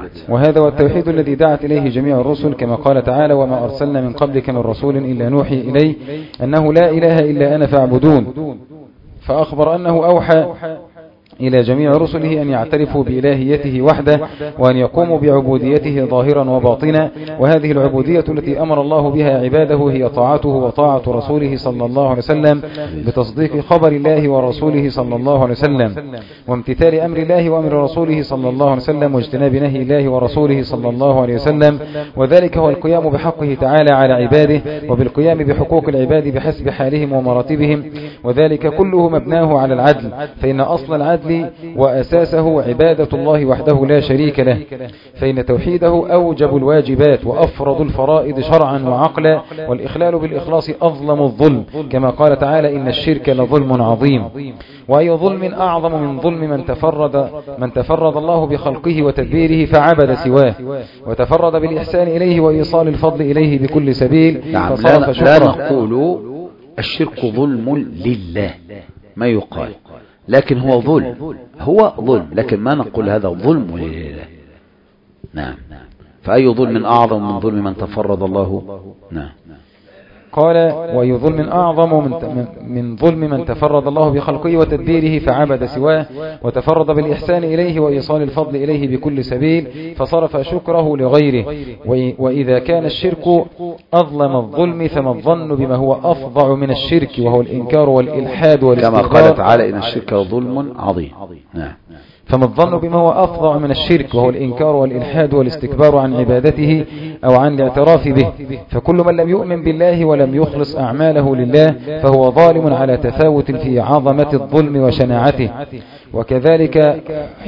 الذي دعت إليه جميع الرسل، كما قال تعالى وما أرسلنا من قبلك من رسول إلا نوحي إليه أنه لا إله إلا أنا فاعبدون. فأخبر أنه أوحى إلى جميع رسله أن يعترفوا بإلهيته وحده وأن يقوموا بعبوديته ظاهرا وباطنا. وهذه العبودية التي أمر الله بها عباده هي طاعته وطاعة رسوله صلى الله عليه وسلم بتصديق خبر الله ورسوله صلى الله عليه وسلم، وامتثال أمر الله وأمر رسوله صلى الله عليه وسلم، واجتناب نهي الله ورسوله صلى الله عليه وسلم. وذلك هو القيام بحقه تعالى على عباده، وبالقيام بحقوق العباد بحسب حالهم ومراتبهم، وذلك كله مبناه على العدل، فإن أصل العدل وأساسه عبادة الله وحده لا شريك له، فإن توحيده أوجب الواجبات وأفرض الفرائض شرعا وعقلا، والإخلال بالإخلاص أظلم الظلم، كما قال تعالى إن الشرك لظلم عظيم. وأي ظلم أعظم من ظلم من تفرد الله بخلقه وتدبيره فعبد سواه، وتفرد بالإحسان إليه وإيصال الفضل إليه بكل سبيل. نعم. لا نقول الشرك ظلم لله، ما يقال، لكن هو ظلم، لكن ما نقول هذا ظلم لله. نعم. فأي ظلم أعظم من ظلم من تفرد الله. نعم. قال وأي ظلم أعظم من ظلم من تفرد الله بخلقه وتدبيره فعبد سواه، وتفرد بالإحسان إليه وإيصال الفضل إليه بكل سبيل، فصرف شكره لغيره. وإذا كان الشرك أظلم الظلم فما الظن بما هو أفظع من الشرك، وهو الإنكار والإلحاد والاستكبار، كما قال تعالى إن الشرك ظلم عظيم. نعم. فما الظن بما هو أفظع من الشرك، وهو الإنكار والإلحاد والاستكبار عن عبادته أو عن الاعتراف به. فكل من لم يؤمن بالله ولم يخلص أعماله لله فهو ظالم على تفاوت في عظمة الظلم وشناعته. وكذلك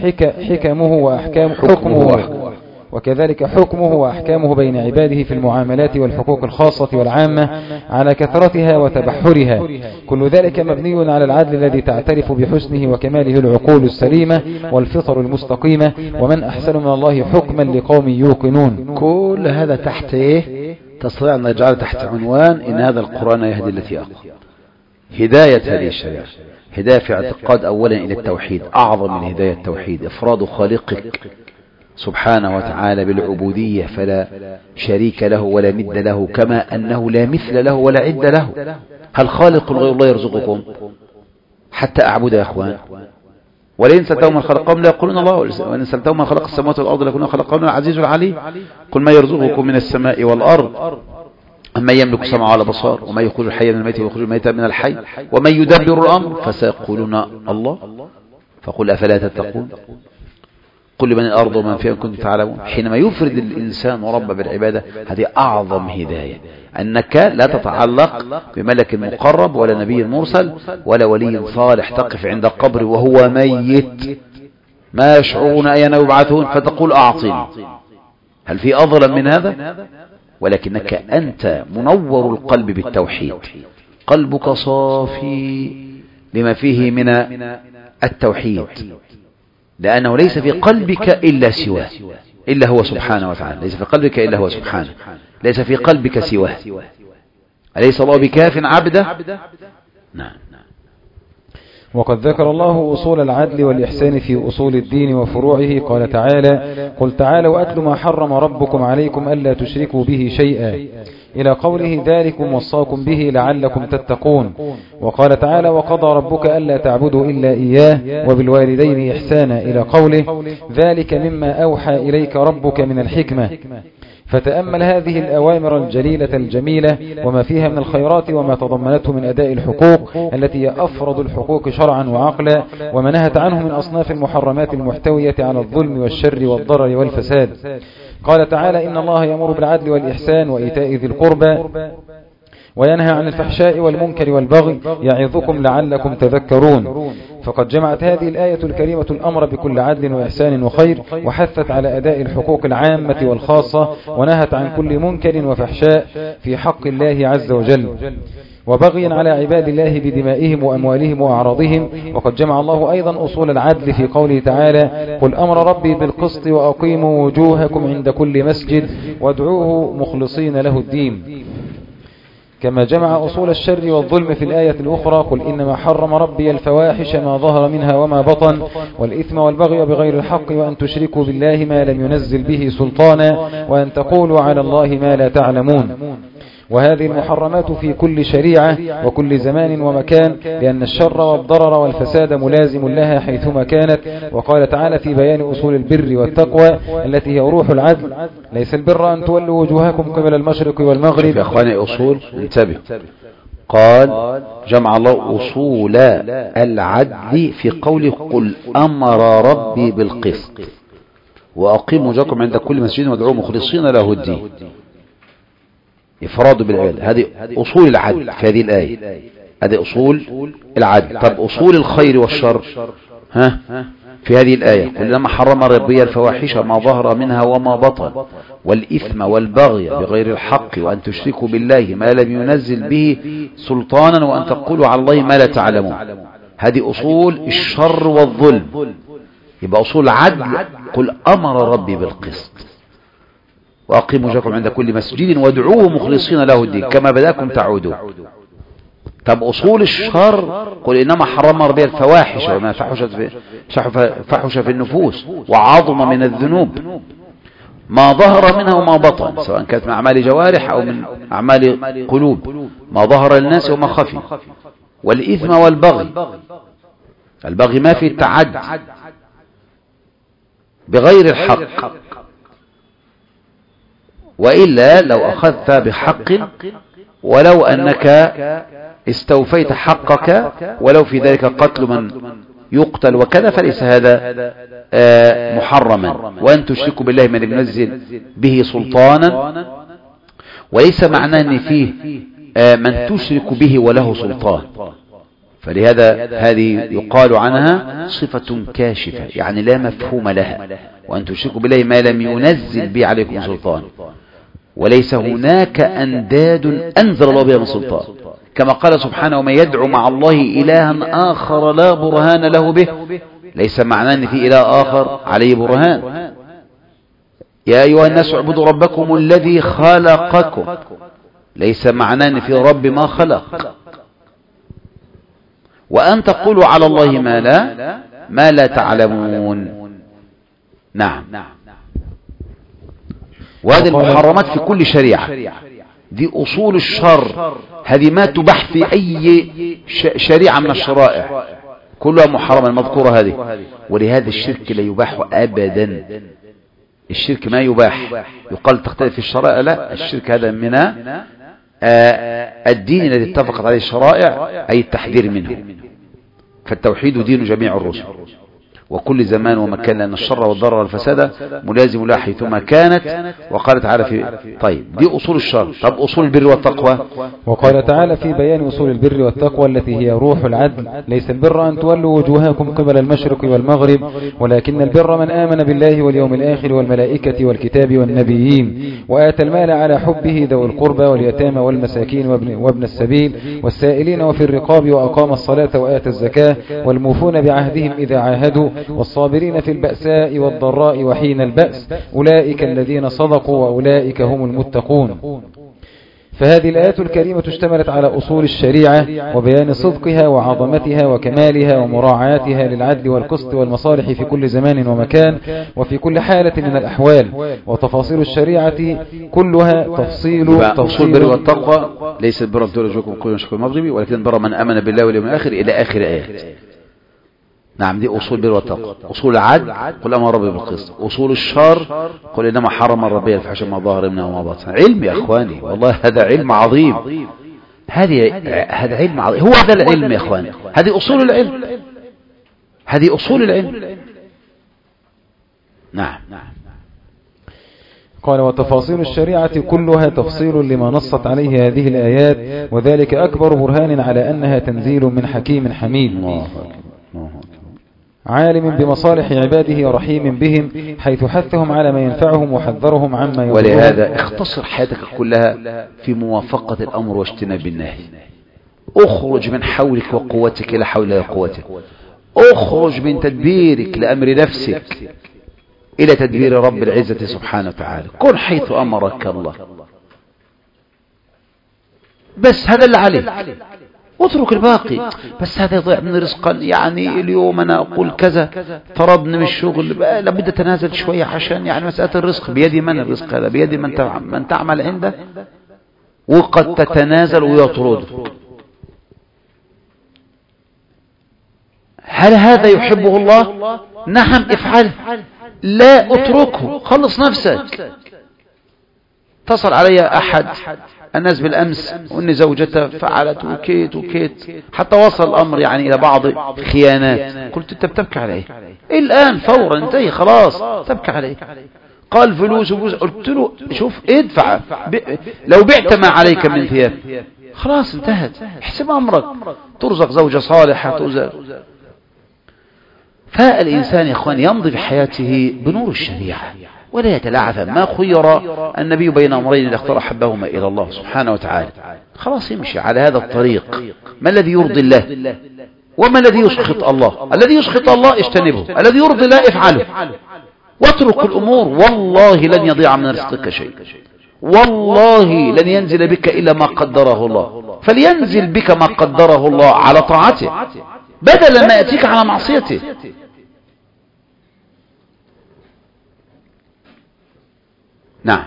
حكمه وأحكامه بين عباده في المعاملات والحقوق الخاصة والعامة على كثرتها وتبحرها. كل ذلك مبني على العدل الذي تعترف بحسنه وكماله العقول السليمة والفطر المستقيمة. ومن أحسن من الله حكما لقوم يوقنون. كل هذا تحت تستطيع أن نجعل تحت عنوان إن هذا القرآن يهدي التي أقوى. هداية هذه الشريعة هداية في اعتقاد أولا إلى التوحيد، أعظم من هداية التوحيد إفراد خالقك سبحانه وتعالى بالعبودية فلا شريك له ولا ند له، كما أنه لا مثل له ولا عد له. هل خالق غير الله يرزقكم حتى أعبد يا أخوان؟ ولئن سألتهم من خلقهم لا يقولون الله، وإن سألتهم من خلق السماوات والأرض ليقولون خلقهم العزيز العليم. قل ما يرزقكم من السماء والأرض أما يملك السمع والبصر وما يخرج الحي من الميت ويخرج الميت من الحي ومن يدبر الأمر فسيقولون الله. فقل أفلا تتقون؟ قل من الأرض ومن فيها كنتم تعلمون. حينما يفرد الإنسان رب بالعبادة هذه أعظم هداية، أنك لا تتعلق بملك مقرب ولا نبي مرسل ولا ولي صالح تقف عند قبر وهو ميت ما يشعرون أين يبعثون فتقول أعطني. هل في أظلم من هذا؟ ولكنك أنت منور القلب بالتوحيد، قلبك صافي لما فيه من التوحيد، لأنه ليس في قلبك إلا سواه، إلا هو سبحانه وتعالى. ليس في قلبك إلا هو سبحانه، ليس في قلبك سواه. أليس الله بكاف عبده؟ نعم. وقد ذكر الله أصول العدل والإحسان في أصول الدين وفروعه. قال تعالى قل تعالوا أتل ما حرم ربكم عليكم ألا تشركوا به شيئا إلى قوله ذلكم وصاكم به لعلكم تتقون. وقال تعالى وقضى ربك ألا تعبدوا إلا إياه وبالوالدين إحسانا إلى قوله ذلك مما أوحى إليك ربك من الحكمة. فتأمل هذه الأوامر الجليلة الجميلة وما فيها من الخيرات وما تضمنته من أداء الحقوق التي هي أفرض الحقوق شرعا وعقلا، وما نهت عنه من أصناف المحرمات المحتوية على الظلم والشر والضرر والفساد. قال تعالى إن الله يأمر بالعدل والإحسان وإيتاء ذي القربى وينهى عن الفحشاء والمنكر والبغي يعظكم لعلكم تذكرون. فقد جمعت هذه الآية الكريمة الأمر بكل عدل وإحسان وخير، وحثت على أداء الحقوق العامة والخاصة، ونهت عن كل منكر وفحشاء في حق الله عز وجل، وبغي على عباد الله بدمائهم وأموالهم وأعراضهم. وقد جمع الله أيضا أصول العدل في قوله تعالى: قل أمر ربي بالقسط وأقيموا وجوهكم عند كل مسجد وادعوه مخلصين له الدين. كما جمع أصول الشر والظلم في الآية الأخرى: قل إنما حرم ربي الفواحش ما ظهر منها وما بطن والإثم والبغي بغير الحق وأن تشركوا بالله ما لم ينزل به سلطانا وأن تقولوا على الله ما لا تعلمون. وهذه المحرمات في كل شريعة وكل زمان ومكان، لأن الشر والضرر والفساد ملازم لها حيثما كانت. وقال تعالى في بيان أصول البر والتقوى التي هي روح العدل: ليس البر أن تولوا وجوهكم قبل المشرق والمغرب. يا أخواني أصول، انتبه، قال جمع الله أصول العدل في قوله: قل أمر ربي بالقسط وأقيموا وجوهكم عند كل مسجد وادعوه مخلصين له الدين. إفراد بالعدل، هذه أصول العدل في هذه الآية، هذه أصول العدل. طب أصول الخير والشر في هذه الآية: قل لما حرم ربي الفواحش ما ظهر منها وما بطن والإثم والبغي بغير الحق وأن تشركوا بالله ما لم ينزل به سلطانا وأن تقولوا على الله ما لا تعلمون. هذه أصول الشر والظلم. يبقى أصول العدل: قل أمر ربي بالقسط وأقيموا وجهكم عند كل مسجد وادعوه مخلصين له الدين كما بداكم تعودون. طب أصول الشر: قل إنما حرم ربي الفواحش وما فحش في النفوس وعظم من الذنوب ما ظهر منها وما بطن، سواء كانت من أعمال جوارح أو من أعمال قلوب، ما ظهر للناس وما خفي، والإثم والبغي. البغي ما في التعدي بغير الحق، وإلا لو أخذت بحق ولو أنك استوفيت حقك ولو في ذلك قتل من يقتل وكذا فليس هذا محرما. وأن تشركوا بالله ما لم ينزل به سلطانا، وليس معناه أن فيه من تشرك به وله سلطان، فلهذا هذه يقال عنها صفة كاشفة، يعني لا مفهوم لها. وأن تشركوا بالله ما لم ينزل به عليكم سلطان، وليس هناك أنداد أنزل الله بها من سلطان، كما قال سبحانه: ومن يدعو مع الله إلها آخر لا برهان له به. ليس معناه أن في إله آخر عليه برهان. يا أيها الناس اعبدوا ربكم الذي خلقكم، ليس معناه أن في رب ما خلق. وأن تقولوا على الله ما لا تعلمون. نعم. وهذه المحرمات في كل شريعة، دي أصول الشر، هذه ما تباح في أي شريعة من الشرائع، كلها محرمة المذكورة هذه. ولهذا الشرك لا يباح أبدا، الشرك ما يباح. يقال تختلف الشرائع، لا، الشرك هذا من الدين الذي اتفقت عليه الشرائع، أي التحذير منه. فالتوحيد دين جميع الرسل وكل زمان ومكان، لأن الشر والضرر والفساد ملازم لها حيثما كانت. وقال تعالى في طيب دي أصول الشر. طب أصول البر والتقوى: وقال تعالى في بيان أصول البر والتقوى التي هي روح العدل: ليس البر أن تولوا وجوهكم قبل المشرق والمغرب ولكن البر من آمن بالله واليوم الآخر والملائكة والكتاب والنبيين وآتى المال على حبه ذوي القربى واليتامى والمساكين وابن السبيل والسائلين وفي الرقاب وأقام الصلاة وآتى الزكاة والموفون بعهدهم إذا عاهدوا والصابرين في البأساء والضراء وحين البأس أولئك الذين صدقوا وأولئك هم المتقون. فهذه الآيات الكريمة اشتملت على أصول الشريعة وبيان صدقها وعظمتها وكمالها ومراعاتها للعدل والقسط والمصالح في كل زمان ومكان وفي كل حالة من الأحوال. وتفاصيل الشريعة كلها تفصيل أصول البر والتقوى: ليس البر أن تولوا وجوهكم قبل المشرق والمغرب ولكن البر من آمن بالله واليوم الآخر إلى آخر آيات. نعم، دي أصول البر والتقوى. أصول العدل: قل أمر ربي بالقسط. أصول الشر: قل إنما حرم ربي الفحش ما ظهر منها وما بطن. علم يا إخواني، والله هذا علم عظيم، هذا علم عظيم، هو هذا العلم يا إخواني، هذه أصول العلم، هذه أصول العلم. نعم. قال وتفاصيل الشريعة كلها تفصيل لما نصت عليه هذه الآيات، وذلك أكبر برهان على أنها تنزيل من حكيم حميد عالم بمصالح عباده رحيم بهم، حيث حثهم على ما ينفعهم وحذرهم عما يضرهم. ولهذا اختصر حياتك كلها في موافقة الأمر واجتناب النهي. اخرج من حولك وقوتك إلى حول قوتك، اخرج من تدبيرك لأمر نفسك إلى تدبير رب العزة سبحانه وتعالى. كن حيث أمرك الله، بس هذا اللي عليك، اترك الباقي. بس هذا يضيع من رزقا، يعني اليوم أنا أقول كذا، طردني من الشغل، لابد تنازل شوية عشان يعني مسألة الرزق بيد من؟ الرزق هذا بيد من تعمل عنده، وقد تتنازل ويطردك. هل هذا يحبه الله؟ نعم افعله، لا اتركه، خلص نفسك. اتصل علي أحد الناس بالأمس وأن زوجته فعلت وكيت وكيت، حتى وصل الأمر يعني إلى بعض خيانات. قلت أنت بتبكي عليه الآن فورا، انتهي خلاص، تبكي عليه. قال فلوس وفلوس. قلت له شوف ادفع، لو بعت ما عليك من ثياب خلاص انتهت، احسب أمرك، ترزق زوجة صالحة ترزق. فالإنسان يا أخوان يمضي بحياته بنور الشريعة ولا يتلاعثم. ما خير النبي بين أمرين اختار أحبهما إلى الله سبحانه وتعالى، خلاص يمشي على هذا الطريق. ما الذي يرضي الله وما الذي يسخط الله؟ الذي يسخط الله اجتنبه، الذي يرضي الله افعله، واترك الأمور. والله لن يضيع من رزقك شيء، والله لن ينزل بك إلا ما قدره الله، فلينزل بك ما قدره الله على طاعته بدلا ما يأتيك على معصيته. نعم.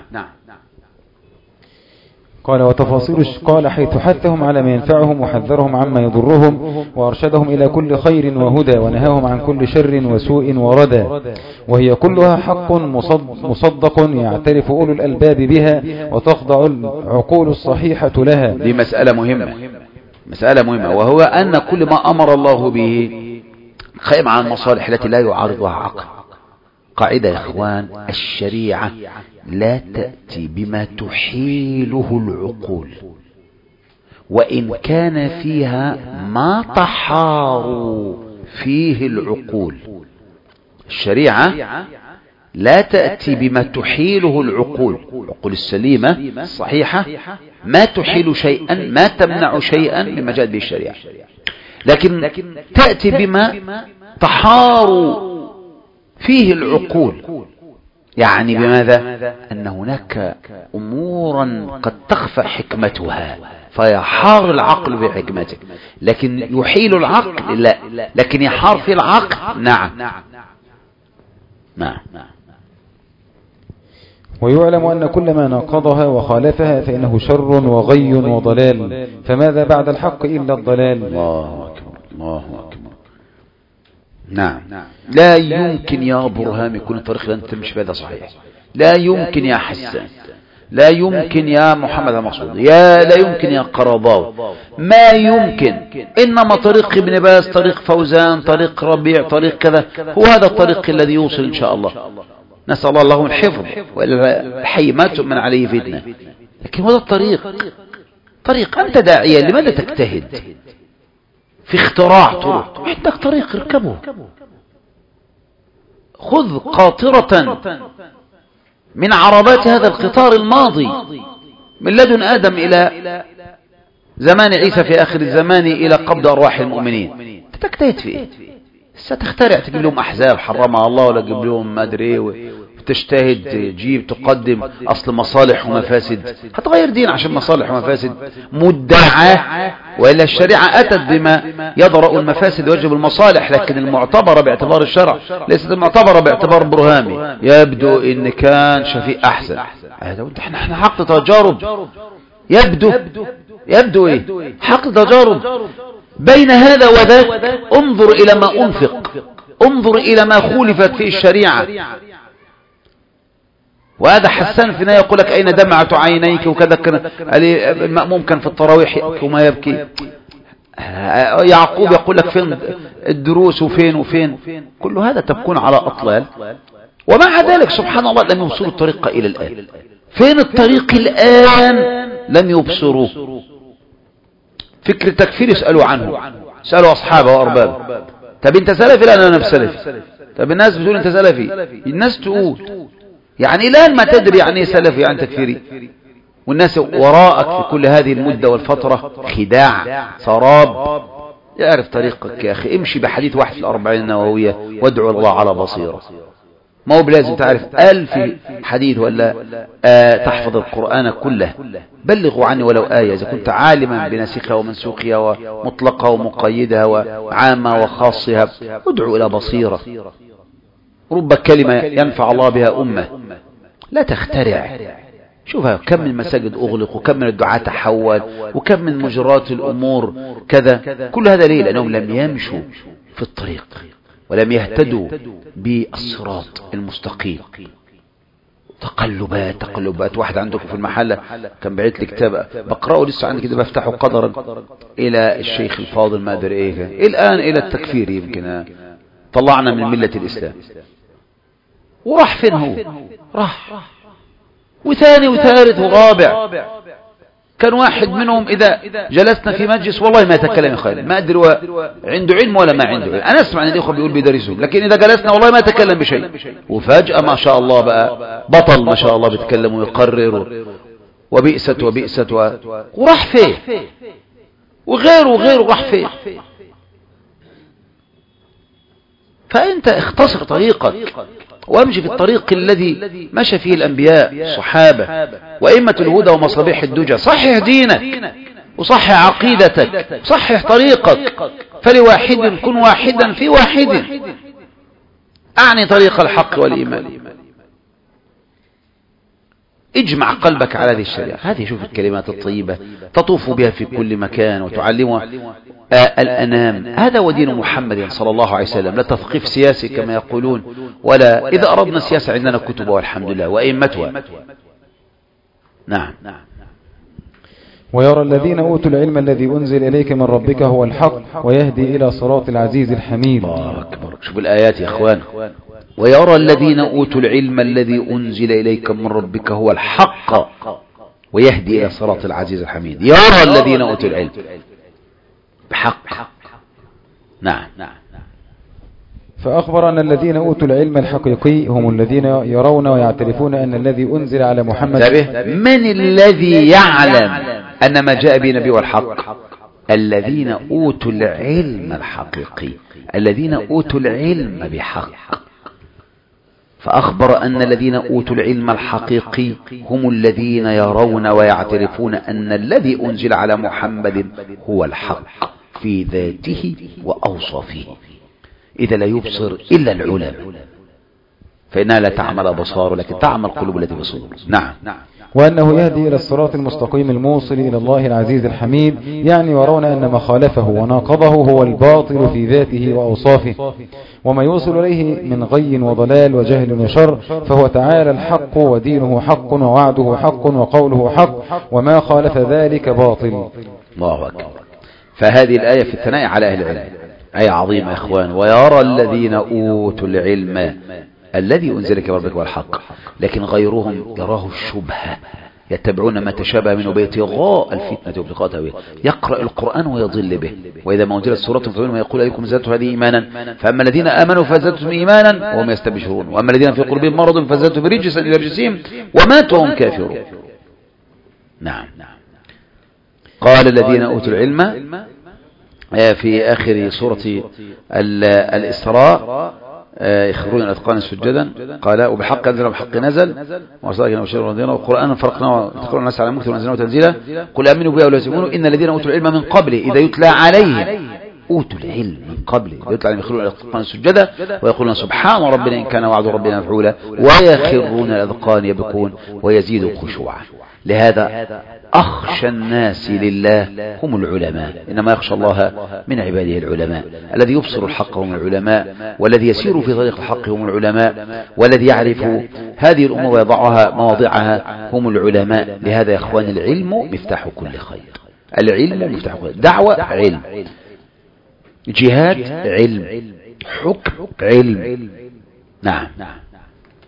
قال وتفاصيل قال حيث حثهم على ما ينفعهم وحذرهم عما يضرهم، وأرشدهم إلى كل خير وهدى، ونهاهم عن كل شر وسوء وردى، وهي كلها حق مصدق يعترف أولو الألباب بها وتخضع العقول الصحيحة لها. دي مسألة مهمة، وهو أن كل ما أمر الله به قائم على المصالح التي لا يعارضها عقل. قاعدة يا إخوان، الشريعة لا تأتي بما تحيله العقول، وإن كان فيها ما تحار فيه العقول. الشريعة لا تأتي بما تحيله العقول السليمة الصحيحة، ما تحيل شيئا، ما تمنع شيئا مما جاءت به الشريعة، لكن تأتي بما تحار فيه العقول. يعني بماذا؟ أن هناك أمورا قد تخفى حكمتها فيحار العقل بحكمته، لكن يحيل العقل لا، لكن يحار في العقل نعم. ويعلم أن كل ما ناقضها وخالفها فإنه شر وغي وضلال، فماذا بعد الحق إلا الضلال. الله أكبر، الله أكبر. نعم. لا يمكن يا برهام يكون الطريق اللي أنت تمشي بهذا صحيح، لا يمكن يا حسان، لا يمكن يا محمد المقصود، لا يمكن يا قرضاوي، ما يمكن. إنما طريق ابن باز، طريق فوزان، طريق ربيع، طريق كذا، هو هذا الطريق الذي يوصل إن شاء الله. نسأل الله لهم الحفظ، والحي ما تؤمن عليه فتنة، لكن هذا طريق أنت داعية، لماذا تجتهد في اختراع طرق؟ عندك طريق اركبه، خذ قاطرة من عربات هذا القطار الماضي من لدن آدم إلى زمان عيسى في آخر الزمان إلى قبض أرواح المؤمنين. تجتهد في إيه؟ ستخترع، تجيب لهم أحزاب حرمها الله، ولا تجيب لهم ما أدري، وتجتهد تجيب تقدم أصل مصالح ومفاسد. هتغير دين عشان مصالح ومفاسد مدعاة، وإلا الشريعة أتت بما يضرأ المفاسد ويجب المصالح، لكن المعتبرة باعتبار الشرع ليست المعتبرة باعتبار برهامي. يبدو إن كان شفيء أحسن، احنا حق تجارب، يبدو إيه حق تجارب بين هذا وذاك. انظر إلى ما أنفق، انظر إلى ما خولفت في الشريعة. وهذا حسان في نهاية يقول لك أين دمعة عينيك وكذا. المأموم كان في التراويح يبكي وما يبكي. يعقوب يقول لك فين الدروس وفين. كل هذا تبكون على أطلال ومع ذلك سبحان الله لم يبصروا الطريق إلى الآن. فين الطريق الآن؟ لم يبصروا. فكر التكفير يسألوا عنه، سألوا أصحابه وأربابه. طب أنت سلفي؟ لا أنا سلفي. طب الناس بتقول أنت سلفي، الناس تقول يعني الآن ما تدري يعني إيه سلفي يعني تكفيري، والناس وراءك في كل هذه المدة والفترة خداع سراب. يعرف طريقك يا أخي، امشي بحديث واحد في الأربعين النووية وادعو الله على بصيرة. ما هو بلازم تعرف 1000 حديث ولا تحفظ القرآن كله. بلغوا عني ولو آية إذا كنت عالما بنسخها ومنسوخها ومطلقها ومقيدها وعامة وخاصها. ادعو إلى بصيرة. رب كلمة ينفع الله بها أمة. لا تخترع. شوفها كم من مساجد أغلق، وكم من الدعاة تحول، وكم من مجرات الأمور كذا. كل هذا ليه؟ لأنهم لم يمشوا في الطريق ولم يهتدوا بالصراط المستقيم. تقلبات. واحد عندكم في المحلة كان بعت لي كتاب بقرأه لسه عندي كده، بفتحه قدرا إلى الشيخ الفاضل ما أدري إيه الآن إلى التكفير. يمكن طلعنا من ملة الإسلام. وراح فين هو؟ راح وثاني وثالث ورابع. كان واحد منهم إذا جلسنا في مجلس والله ما يتكلم خير، ما أدري عنده علم ولا ما عنده علم. أنا أسمع أن الإخوة بيقول بيدرسهم، لكن إذا جلسنا والله ما يتكلم بشيء. وفجأة ما شاء الله بقى بطل ما شاء الله، بيتكلم ويقرر وبئست وراح فيه وغيره راح فيه. فأنت اختصر طريقك وامشي في الطريق الذي مشى فيه الأنبياء الصحابة وأئمة الهدى ومصابيح الدجى. صحح دينك وصحح عقيدتك، صحح طريقك. فلواحد كن واحدا في واحد، أعني طريق الحق والإيمان. اجمع قلبك على هذه الشريعة. هذه شوف الكلمات الطيبة تطوف بها في كل مكان وتعلمها الأنام. هذا ودين محمد صلى الله عليه وسلم. لا تثقيف سياسي كما يقولون، ولا إذا أردنا السياسة عندنا كتب والحمد لله وأئمتها. نعم. ويرى الذين أوتوا العلم الذي أنزل إليك من ربك هو الحق ويهدي إلى صراط العزيز الحميد. الله أكبر. شوف الآيات يا إخوان. ويرى الذين أوتوا العلم الذي أنزل إليك من ربك هو الحق ويهدي إلى صراط العزيز الحميد. يرى الذين أوتوا العلم بحق. نعم. فأخبر أن الذين أوتوا العلم الحقيقي هم الذين يرون ويعترفون أن الذي أنزل على محمد. من الذي يعلم أن ما جاء به نبي والحق؟ الذين أوتوا العلم الحقيقي، الذين أوتوا العلم بحق. فأخبر أن الذين أوتوا العلم الحقيقي هم الذين يرون ويعترفون أن الذي أنزل على محمد هو الحق في ذاته وأوصافه. إذا لا يبصر إلا العلماء، فإنها لا تعمل أبصار لكن تعمل قلوب التي في الصدور. نعم. وأنه يهدي إلى الصراط المستقيم الموصل إلى الله العزيز الحميد، يعني يرون أن ما خالفه وناقضه هو الباطل في ذاته وأوصافه، وما يوصل إليه من غي وضلال وجهل وشر، فهو تعالى الحق ودينه حق ووعده حق وقوله حق، وما خالف ذلك باطل. الله أكبر. فهذه الآية في الثناء على أهل العلم آية عظيمة يا إخوان. ويرى الذين أوتوا العلم الذي أنزلك ربك والحق، لكن غيرهم يراه الشبهة، يتبعون ما تشابه منه ابتغاء الفتنة وابتغاء تأويله. يقرأ القرآن ويضل به. وإذا ما أنزلت سورة فمنهم يقول أيكم زادته هذه إيمانا، فأما الذين آمنوا فزادتهم إيمانا وهم يستبشرون، وأما الذين في قلوبهم مرض فزادتهم رجسا إلى رجسهم وماتوا وهم كافرون. نعم. قال الذين أوتوا العلم في آخر سورة الإسراء يخرون الأذقان سجدا، قال وبحق أنزل وبحق نزل وأرسلنا بشيرا ونذيرا وقرآنا فرقناه وتذكرون الناس على مكث ونزلناه تنزيلا. قل آمنوا به ولا تؤمنوا إن الذين أوتوا العلم من قبله إذا يتلى عليهم، أوتوا العلم من قبله إذا يتلى عليهم يخرون الأذقان سجدا ويقولون سبحان ربنا إن كان وعد ربنا مفعولا ويخرون الأذقان يبكون ويزيد خشوعا. لهذا أخشى الناس لله هم العلماء، إنما يخشى الله من عباده العلماء. الذي يبصر الحق هم العلماء، والذي يسير في طريق الحق هم العلماء، والذي يعرف هذه الأمور ويضعها مواضعها هم العلماء. لهذا يا إخوان العلم مفتاح كل خير. العلم مفتاح كل خير. دعوة علم، جهاد علم، حكم علم. نعم.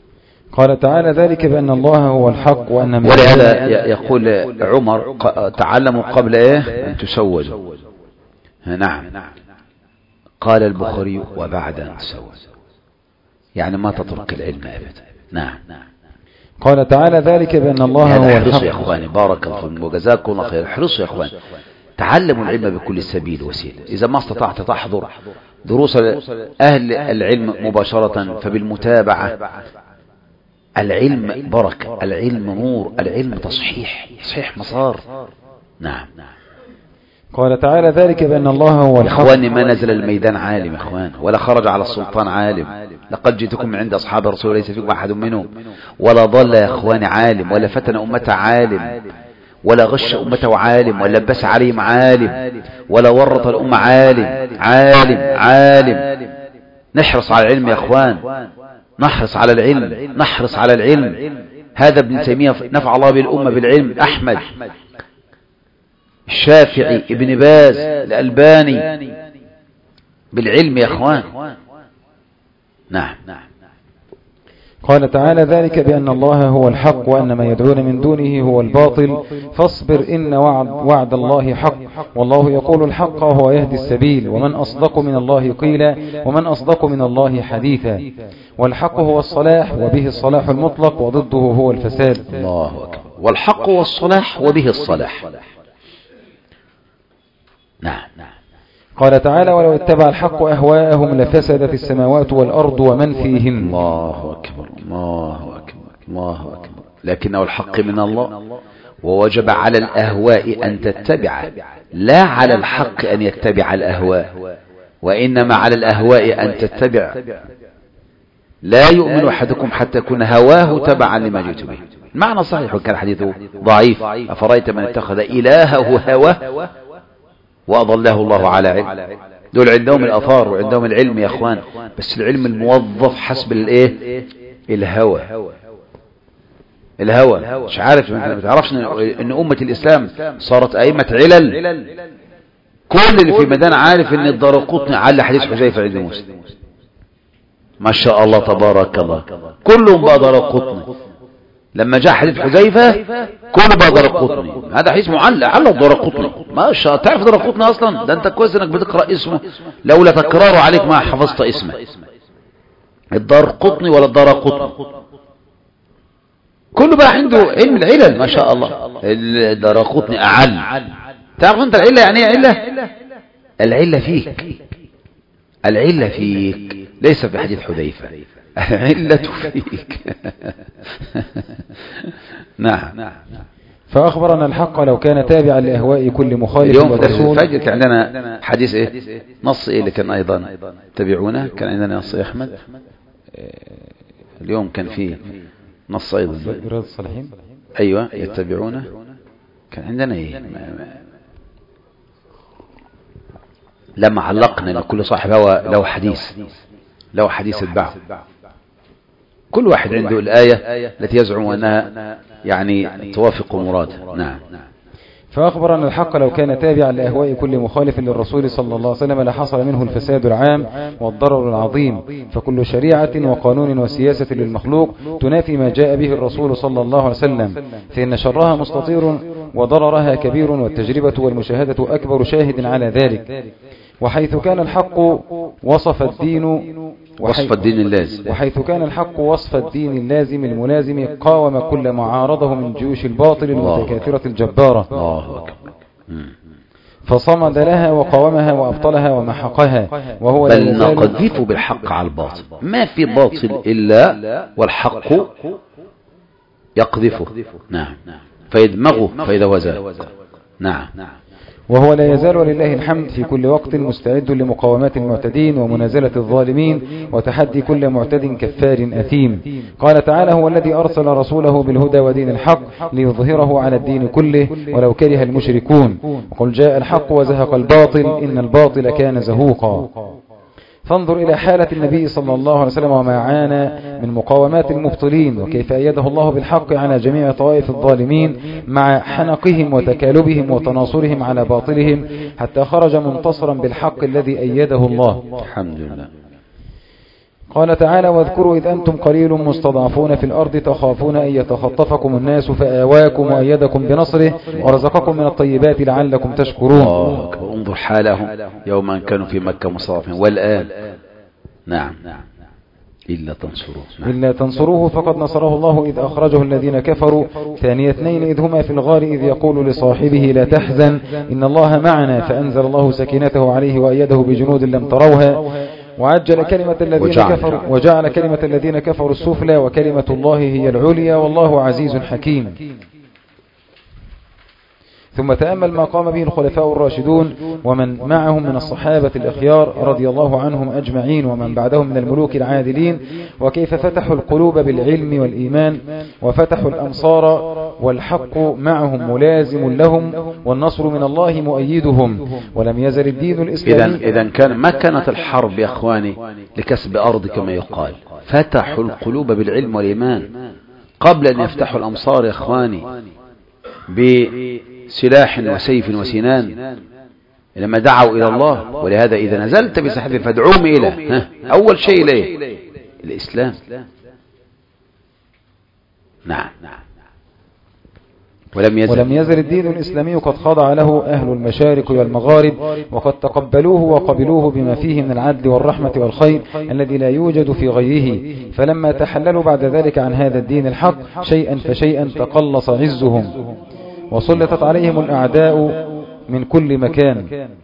قال تعالى ذلك بأن الله هو الحق وأن ولهذا يقول عمر تعلموا قبل أن تسودوا. نعم. قال البخاري وبعد أن تسودوا، يعني ما تترك العلم أبدا. نعم. قال تعالى ذلك بأن الله هو الحق. احرصوا يا إخواني، بارك الله فيكم وجزاكم الله خير. احرصوا يا إخواني، تعلموا العلم بكل سبيل وسيلة. إذا ما استطعت تحضر دروس أهل العلم مباشرة فبالمتابعة. العلم بركة، العلم نور، العلم تصحيح مسار. نعم. قال تعالى ذلك بأن الله هو الحق. إخواني ما نزل الميدان عالم إخوان، ولا خرج على السلطان عالم. لقد جئتكم من عند أصحاب الرسول ليس فيكم أحد منهم، ولا ضل يا إخواني عالم، ولا فتن أمته عالم، ولا غش أمته عالم، ولا لبس عليهم عالم، ولا ورط الأمة عالم. نحرص على العلم يا إخوان، نحرص على العلم. هذا ابن تيمية نفع الله بالأمة بالعلم، أحمد، الشافعي، ابن باز، الألباني، بالعلم يا إخوان. نعم. قال تعالى ذلك بأن الله هو الحق وأن ما يدعون من دونه هو الباطل فاصبر إن وعد الله حق والله يقول الحق وهو يهدي السبيل ومن أصدق من الله قيلا ومن أصدق من الله حديثا. والحق هو الصلاح وبه الصلاح المطلق وضده هو الفساد. الله أكبر. والحق هو الصلاح وبه الصلاح. نعم. قال تعالى ولو اتبع الحق أهواءهم لفسدت السماوات والأرض ومن فيهن. الله أكبر الله أكبر الله أكبر. لكنه الحق من الله، ووجب على الأهواء أن تتبع، لا على الحق أن يتبع الأهواء، وإنما على الأهواء أن تتبع. لا يؤمن أحدكم حتى يكون هواه تبعا لما جئت به. المعنى صحيح وكان حديثه ضعيف. أفرأيت من اتخذ إلهه هواه وأضله الله على علم. دول عندهم الأثار وعندهم العلم يا أخوان، بس العلم الموظف حسب الهوى. مش عارف، ما تعرفش ان أمة الإسلام صارت أئمة علل. كل اللي في ميدان عارف ان الدارقطني على حديث حذيفة عند مسلم، ما شاء الله تبارك الله، كلهم بقى دارقطني. لما جاء حديث حذيفة كله بقى دارقطني، هذا حديث معلق على الدارقطني. ما شاء الله، تعرف دارقطني اصلا؟ ده انت كويس انك بتقرأ اسمه، لولا تكراره عليك ما حفظت اسمه. الدارقطني ولا الدارقطني، كله بقى عنده علم العلل ما شاء الله. الدارقطني اعل. تعرف انت العلة يعني ايه علة؟ العلة فيك ليس في حديث حذيفة، العلة فيك. نعم. فأخبرنا الحق لو كان تابعا لأهواء كل مخالف. اليوم في درس الفجر كان عندنا حديث نص اللي كان أيضا تبعونه، كان عندنا نص أحمد. اليوم كان فيه نص أيضا رياض الصالحين. أيوة يتبعونه. كان عندنا لما علقنا ان كل صاحب هو له حديث اتبعه. كل واحد عنده الآية التي يزعم أنها يعني توافق مراده. نعم. فأخبرنا الحق لو كان تابعا لأهواء كل مخالف للرسول صلى الله عليه وسلم لحصل منه الفساد العام والضرر العظيم. فكل شريعة وقانون وسياسة للمخلوق تنافي ما جاء به الرسول صلى الله عليه وسلم، فإن شرها مستطير وضررها كبير، والتجربة والمشاهدة أكبر شاهد على ذلك. وحيث كان الحق وصف الدين اللازم، وحيث كان الحق وصف الدين اللازم الملازم قاوم كل معارضه من جيوش الباطل المتكاثرة الجبارة. الله أكبر. فصمد لها وقاومها وأبطلها ومحقها، وهو بل نقذف بالحق على الباطل، ما في باطل إلا والحق يقذفه. نعم. فيدمغه فإذا وزال. نعم. وهو لا يزال ولله الحمد في كل وقت مستعد لمقاومات المعتدين ومنازلة الظالمين وتحدي كل معتد كفار أثيم. قال تعالى هو الذي أرسل رسوله بالهدى ودين الحق ليظهره على الدين كله ولو كره المشركون. وقل جاء الحق وزهق الباطل إن الباطل كان زهوقا. فانظر إلى حالة النبي صلى الله عليه وسلم وما عانى من مقاومات المبطلين، وكيف أيده الله بالحق على جميع طوائف الظالمين مع حنقهم وتكالبهم وتناصرهم على باطلهم، حتى خرج منتصرا بالحق الذي أيده الله. الحمد لله. قال تعالى واذكروا إذ أنتم قليل مستضعفون في الأرض تخافون أن يتخطفكم الناس فآواكم وأيدكم بنصره ورزقكم من الطيبات لعلكم تشكرون. انظر حالهم يوم أن كانوا في مكة مستضعفين والآن. نعم إلا تنصروه. إلا تنصروه فقد نصره الله إذ أخرجه الذين كفروا ثاني اثنين إذ هما في الغار إذ يقول لصاحبه لا تحزن إن الله معنا فأنزل الله سكينته عليه وأيده بجنود لم تروها وجعل كلمة الذين كفروا السفلى وكلمة الله هي العليا والله عزيز حكيم. ثم تأمل ما قام به الخلفاء الراشدون ومن معهم من الصحابة الأخيار رضي الله عنهم أجمعين ومن بعدهم من الملوك العادلين وكيف فتحوا القلوب بالعلم والإيمان وفتحوا الأمصار والحق معهم ملازم لهم والنصر من الله مؤيدهم ولم يزل الدين الإسلامي. إذن ما كانت الحرب يا أخواني لكسب أرض كما يقال، فتحوا القلوب بالعلم والإيمان قبل أن يفتحوا الأمصار يا أخواني بسلاح وسيف وسنان لما دعوا إلى الله. ولهذا إذا نزلت بساحة فادعوهم إلى أول شيء إليه الإسلام. نعم. ولم يزل الدين الإسلامي قد خضع له أهل المشارق والمغارب وقد تقبلوه وقبلوه بما فيه من العدل والرحمة والخير الذي لا يوجد في غيره. فلما تحللوا بعد ذلك عن هذا الدين الحق شيئا فشيئا تقلص عزهم وسلطت عليهم الأعداء من كل مكان